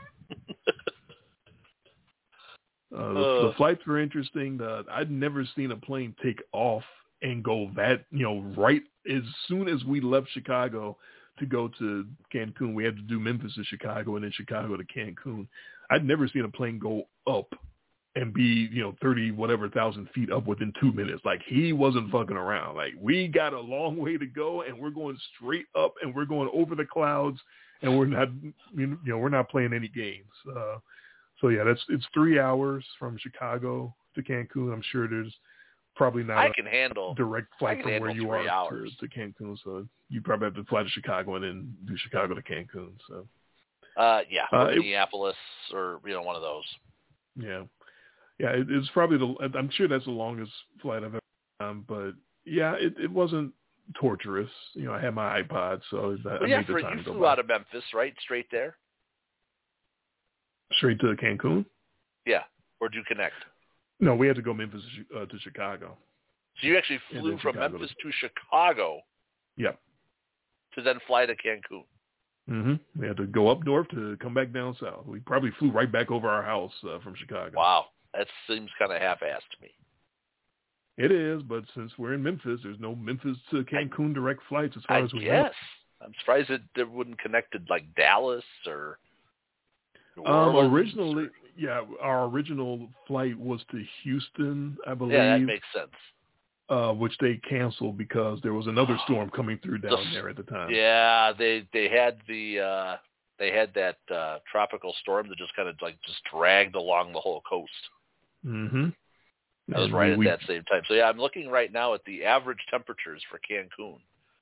The flights were interesting. I'd never seen a plane take off and go right as soon as we left Chicago to go to Cancun. We had to do Memphis to Chicago and then Chicago to Cancun. I'd never seen a plane go up and be, 30,000 feet up within 2 minutes. Like, he wasn't fucking around. Like, we got a long way to go, and we're going straight up, and we're going over the clouds, and we're not playing any games. So yeah, it's 3 hours from Chicago to Cancun. I'm sure there's probably not a direct flight from where you are to Cancun. So you probably have to fly to Chicago and then do Chicago to Cancun. So or Minneapolis or one of those. Yeah. Yeah, it's probably I'm sure that's the longest flight I've ever done, but yeah, it wasn't torturous. I had my iPod, so I made the time you go flew by. out of Memphis, right? Straight there? Straight to Cancun? Yeah. Or did you connect? No, we had to go Memphis to Chicago. So you actually flew from Memphis to Chicago? Yep. To then fly to Cancun? Mm-hmm. We had to go up north to come back down south. We probably flew right back over our house from Chicago. Wow. That seems kind of half-assed to me. It is, but since we're in Memphis, there's no Memphis to Cancun direct flights as far as we know. Yes. I'm surprised it wouldn't connected like Dallas or New Orleans. Originally, our original flight was to Houston, I believe. Yeah, that makes sense. Which they canceled because there was another storm coming through down there at the time. Yeah, they had that tropical storm that just kind of just dragged along the whole coast. Mm-hmm. That was right at that same time. So yeah, I'm looking right now at the average temperatures for Cancun.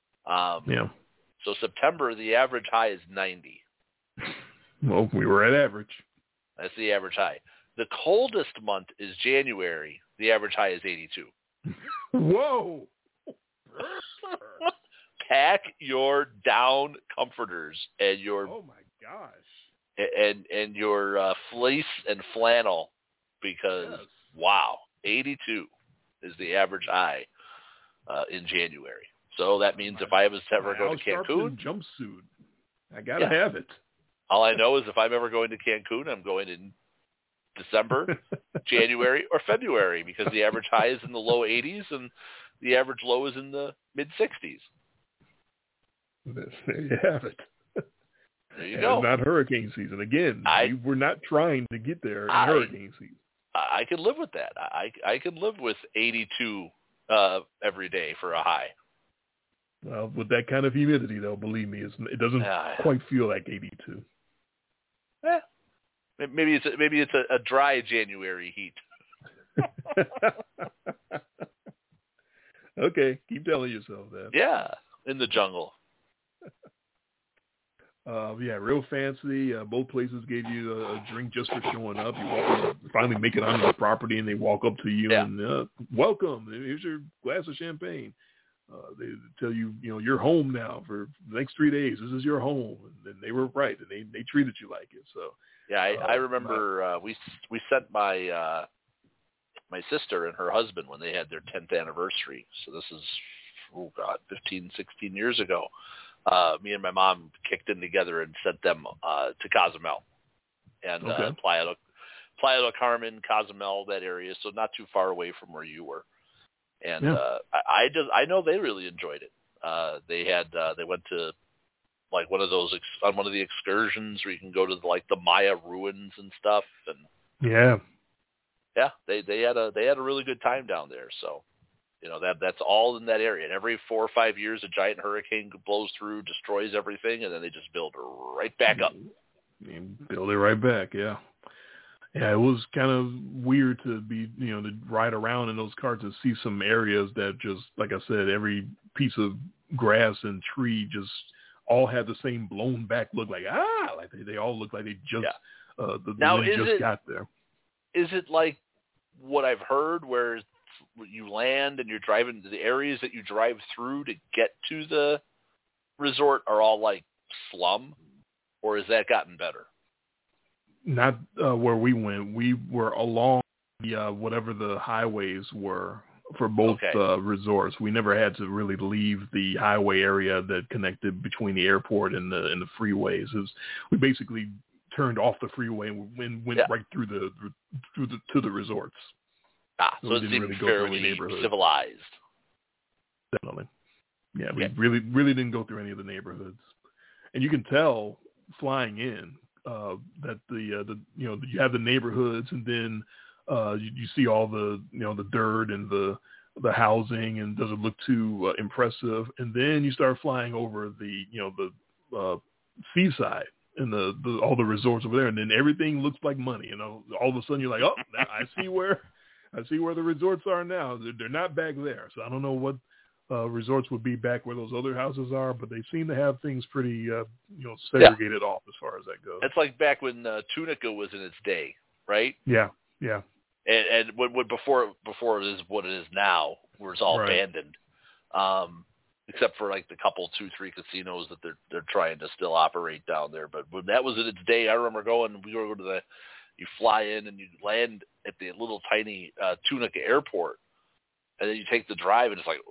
So September, the average high is 90. Well, we were at average. That's the average high. The coldest month is January. The average high is 82. Whoa! Pack your down comforters and your and your fleece and flannel, because wow, 82 is the average high in January. So that means if I was ever going to Cancun, jumpsuit, I gotta have it. All I know is if I'm ever going to Cancun, I'm going in December, January, or February, because the average high is in the low 80s and the average low is in the mid 60s. There you have it. There you go. It's not hurricane season. Again, we're not trying to get there in hurricane season. I could live with that. I could live with 82 every day for a high. Well, with that kind of humidity, though, believe me, it doesn't quite feel like 82. Yeah. Maybe it's a dry January heat. Okay, keep telling yourself that. Yeah, in the jungle. Real fancy. Both places gave you a drink just for showing up. You finally make it onto the property, and they walk up to you and welcome. Here's your glass of champagne. They tell you, you're home now for the next 3 days. This is your home, and they were right, and they treated you like it. So yeah, I remember we sent my my sister and her husband when they had their 10th anniversary. So this is 15, 16 years ago. Me and my mom kicked in together and sent them to Cozumel and Playa del Carmen, Cozumel, that area. So not too far away from where you were. And I know they really enjoyed it. They went to like one of the excursions where you can go to the Maya ruins and stuff. And they had a really good time down there. So that's all in that area. And every 4 or 5 years, a giant hurricane blows through, destroys everything, and then they just build right back up. Build it right back, yeah. Yeah, it was kind of weird to be, to ride around in those cars and see some areas that just, like I said, every piece of grass and tree just all had the same blown back look, like they all look like they just the wind just got there. Is it like what I've heard, where you land and you're driving to the areas that you drive through to get to the resort are all like slum, or has that gotten better? Not where we went. We were along the whatever the highways were for both resorts. We never had to really leave the highway area that connected between the airport and the freeways. We basically turned off the freeway and went right through to the resorts. So it seemed fairly civilized. Definitely. Yeah, we really didn't go through any of the neighborhoods, and you can tell flying in that you have the neighborhoods, and then you see all the the dirt and the housing, and doesn't look too impressive, and then you start flying over the seaside and all the resorts over there, and then everything looks like money. All of a sudden you're like, oh, I see where the resorts are now. They're not back there, so I don't know what resorts would be back where those other houses are, but they seem to have things pretty segregated off as far as that goes. It's like back when Tunica was in its day, right? Yeah. And when before it is what it is now, where it's all abandoned, except for like the couple 2-3 casinos that they're trying to still operate down there. But when that was in its day, I remember you fly in and you land at the little tiny Tunica airport, and then you take the drive, and it's like,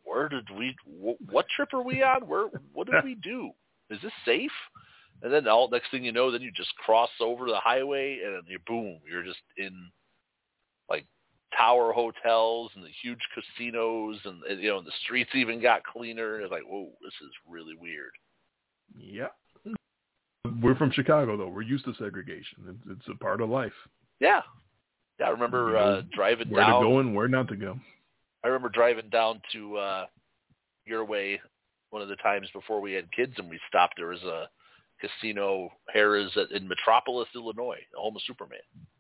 what trip are we on? What did we do? Is this safe? And then next thing you know, then you just cross over the highway, and you're just in like tower hotels and the huge casinos, and the streets even got cleaner. It's like, whoa, this is really weird. Yeah. We're from Chicago, though. We're used to segregation. It's a part of life. Yeah. I remember driving where down. Where to go and where not to go. I remember driving down to your way one of the times before we had kids, and we stopped. There was a casino, Harrah's, in Metropolis, Illinois, the home of Superman.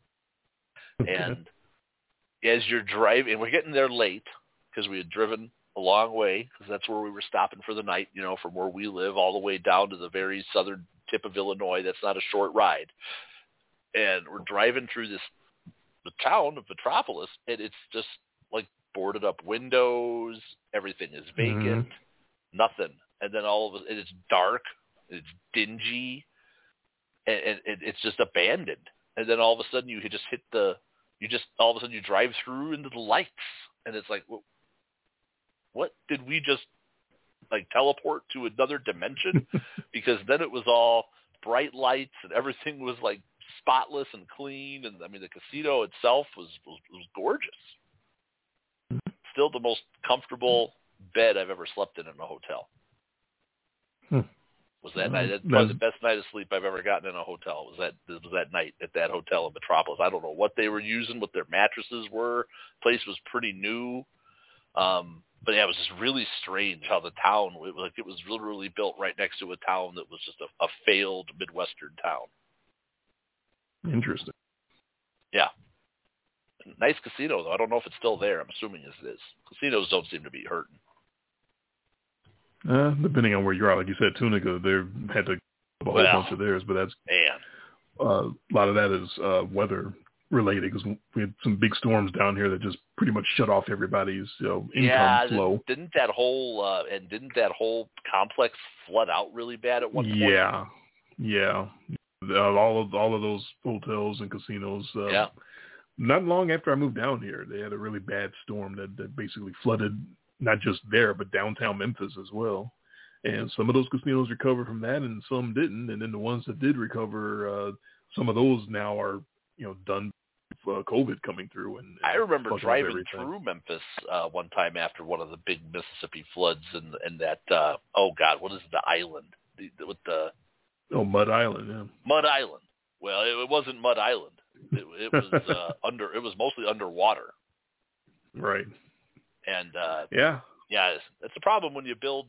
And as you're driving, and we're getting there late because we had driven a long way, because that's where we were stopping for the night, from where we live all the way down to the very southern tip of Illinois. That's not a short ride. And we're driving through the town of Metropolis, and it's just like boarded up windows, everything is vacant, nothing. And then it's dark, it's dingy, and it's just abandoned. And then all of a sudden you drive through into the lights, and it's like, what did we just like teleport to another dimension? Because then it was all bright lights and everything was like spotless and clean, and I mean the casino itself was gorgeous. Still the most comfortable bed I've ever slept in a hotel. Was that night? That's probably the best night of sleep I've ever gotten in a hotel. Was that night at that hotel in Metropolis? I don't know what they were using, what their mattresses were. The place was pretty new, but yeah, it was just really strange how the town. It was literally built right next to a town that was just a failed Midwestern town. Interesting. Yeah. Nice casino, though. I don't know if it's still there. I'm assuming it is. Casinos don't seem to be hurting. Depending on where you are. Like you said, Tunica, they had to a whole bunch of theirs, but that's a lot of that is weather related, because we had some big storms down here that just pretty much shut off everybody's income flow. Didn't that whole complex flood out really bad at one point? Yeah. All of those hotels and casinos. Not long after I moved down here, they had a really bad storm that basically flooded not just there, but downtown Memphis as well. And some of those casinos recovered from that, and some didn't. And then the ones that did recover, some of those now are done with COVID coming through. And I remember driving through Memphis one time after one of the big Mississippi floods, and that what is the island Mud Island? Yeah, Mud Island. Well, it wasn't Mud Island. It was it was mostly underwater. Right. And it's a problem when you build.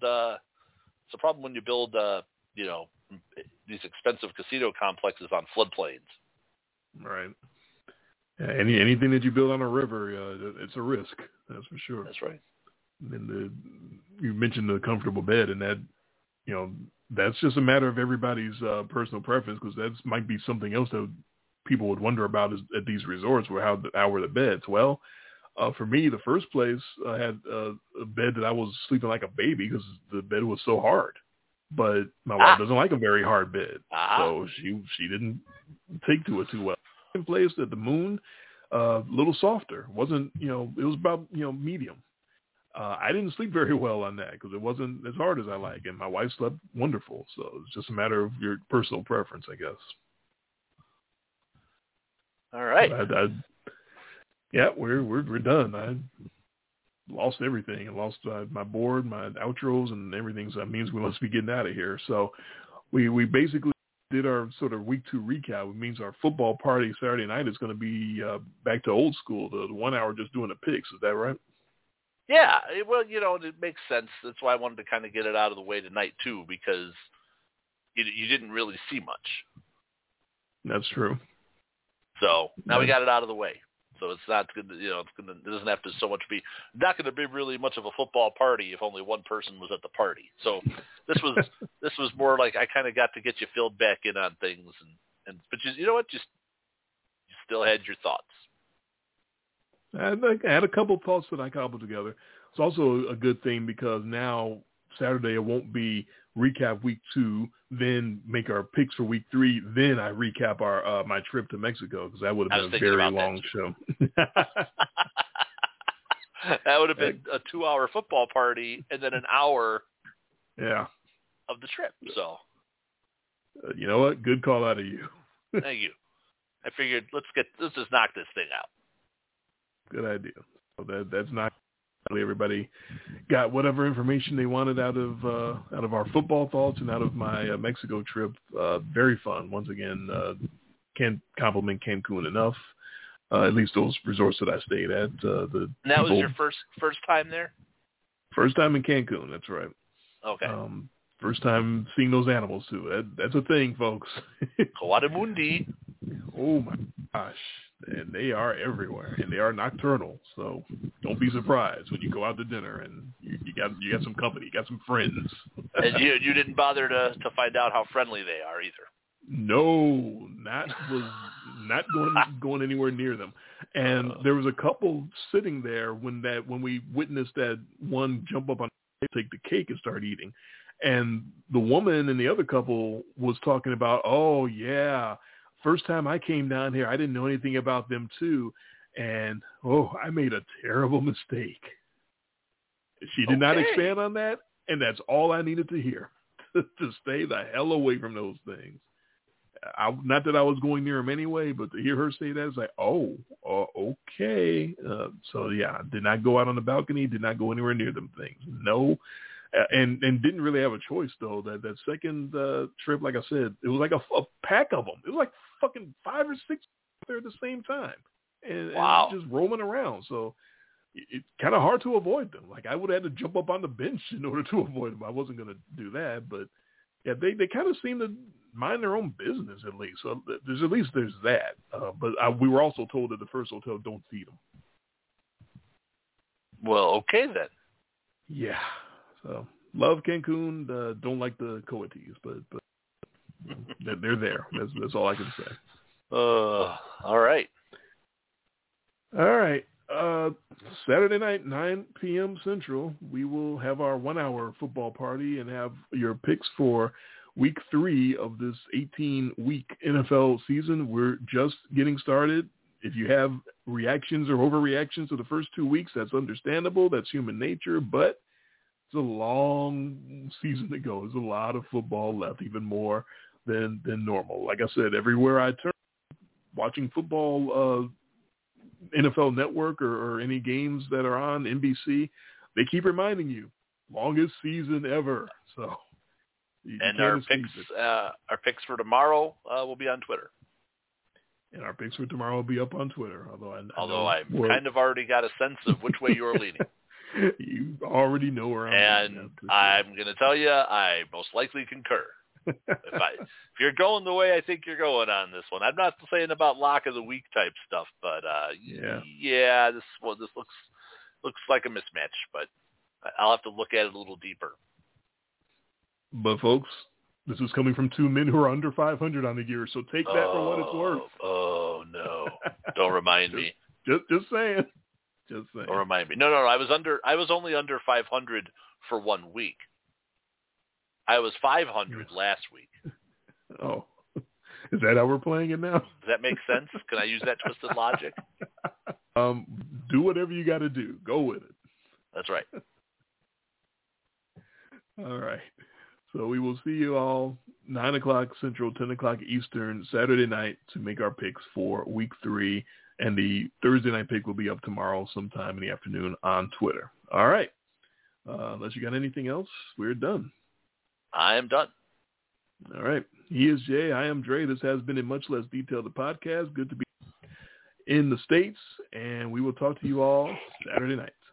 These expensive casino complexes on floodplains. Right. Yeah, anything that you build on a river, it's a risk. That's for sure. That's right. And you mentioned the comfortable bed, and that that's just a matter of everybody's personal preference, because that might be something else that people would wonder about at these resorts were how were the beds. Well, for me, the first place I had a bed that I was sleeping like a baby because the bed was so hard. But my wife doesn't like a very hard bed, so she didn't take to it too well. Second place at the Moon, a little softer. Wasn't it was about medium. I didn't sleep very well on that because it wasn't as hard as I like, and my wife slept wonderful. So it's just a matter of your personal preference, I guess. All right. Yeah, we're done. I lost everything. I lost my board, my outros, and everything. So that means we must be getting out of here. So we basically did our sort of week 2 recap. It means our football party Saturday night is going to be back to old school, the 1 hour just doing the picks. Is that right? Yeah, well, it makes sense. That's why I wanted to kind of get it out of the way tonight too, because you didn't really see much. That's true. So now we got it out of the way. So it's not good. It doesn't have to so much be not going to be really much of a football party if only one person was at the party. So this was more like I kind of got to get you filled back in on things, but you know what? You still had your thoughts. I had a couple thoughts that I cobbled together. It's also a good thing because now Saturday it won't be recap week 2, then make our picks for week 3, then I recap our my trip to Mexico because that would have been a very long show. That would have been a 2-hour football party and then an hour of the trip. So you know what? Good call out of you. Thank you. I figured let's just knock this thing out. Good idea. So that's not everybody got whatever information they wanted out of our football thoughts and out of my Mexico trip. Very fun. Once again, can't compliment Cancun enough. At least those resorts that I stayed at. And that was your first time there? First time in Cancun. That's right. Okay. First time seeing those animals too. That's a thing, folks. Coatimundi. Oh my gosh. And they are everywhere, and they are nocturnal. So don't be surprised when you go out to dinner and you got some company, you got some friends. And you didn't bother to find out how friendly they are either. No, not going anywhere near them. And there was a couple sitting there when we witnessed that one jump up on take the cake and start eating. And the woman and the other couple was talking about, oh yeah, first time I came down here, I didn't know anything about them too. And, I made a terrible mistake. She did not expand on that, and that's all I needed to hear, to stay the hell away from those things. Not that I was going near them anyway, but to hear her say that, it's like, okay. So, yeah, did not go out on the balcony, did not go anywhere near them things. No. And didn't really have a choice, though. That second trip, like I said, it was like a pack of them. It was like fucking 5 or 6 there at the same time. And just roaming around. So it's kind of hard to avoid them. Like I would have had to jump up on the bench in order to avoid them. I wasn't going to do that. But, yeah, they kind of seem to mind their own business at least. So there's that. But we were also told at the first hotel, don't feed them. Well, okay then. Yeah. So love Cancun. Don't like the Coatis, but they're there. That's all I can say. All right. All right. Saturday night, 9 p.m. Central, we will have our 1 hour football party and have your picks for week 3 of this 18-week NFL season. We're just getting started. If you have reactions or overreactions to the first 2 weeks, that's understandable. That's human nature, but it's a long season to go. There's a lot of football left, even more than normal. Like I said, everywhere I turn, watching football, NFL Network or any games that are on NBC, they keep reminding you, longest season ever. So, and our picks for tomorrow will be on Twitter. And our picks for tomorrow will be up on Twitter. Although I kind of already got a sense of which way you're leaning. You already know where I'm leaning. And I'm going to tell you, I most likely concur. If you're going the way I think you're going on this one, I'm not saying about lock of the week type stuff, but this looks like a mismatch, but I'll have to look at it a little deeper. But folks, This is coming from two men who are under 500 on the year, so take that for what it's worth. Oh, no. Don't remind me. Just saying. Just saying. Don't remind me. No. I was only under 500 for 1 week. I was 500 last week. Oh. Is that how we're playing it now? Does that make sense? Can I use that twisted logic? Do whatever you got to do. Go with it. That's right. All right. So we will see you all 9 o'clock Central, 10 o'clock Eastern, Saturday night to make our picks for Week 3. And the Thursday night pick will be up tomorrow sometime in the afternoon on Twitter. All right. Unless you got anything else, we're done. I am done. All right. He is Jay. I am Dre. This has been a Much Less Detailed podcast. Good to be in the States. And we will talk to you all Saturday night.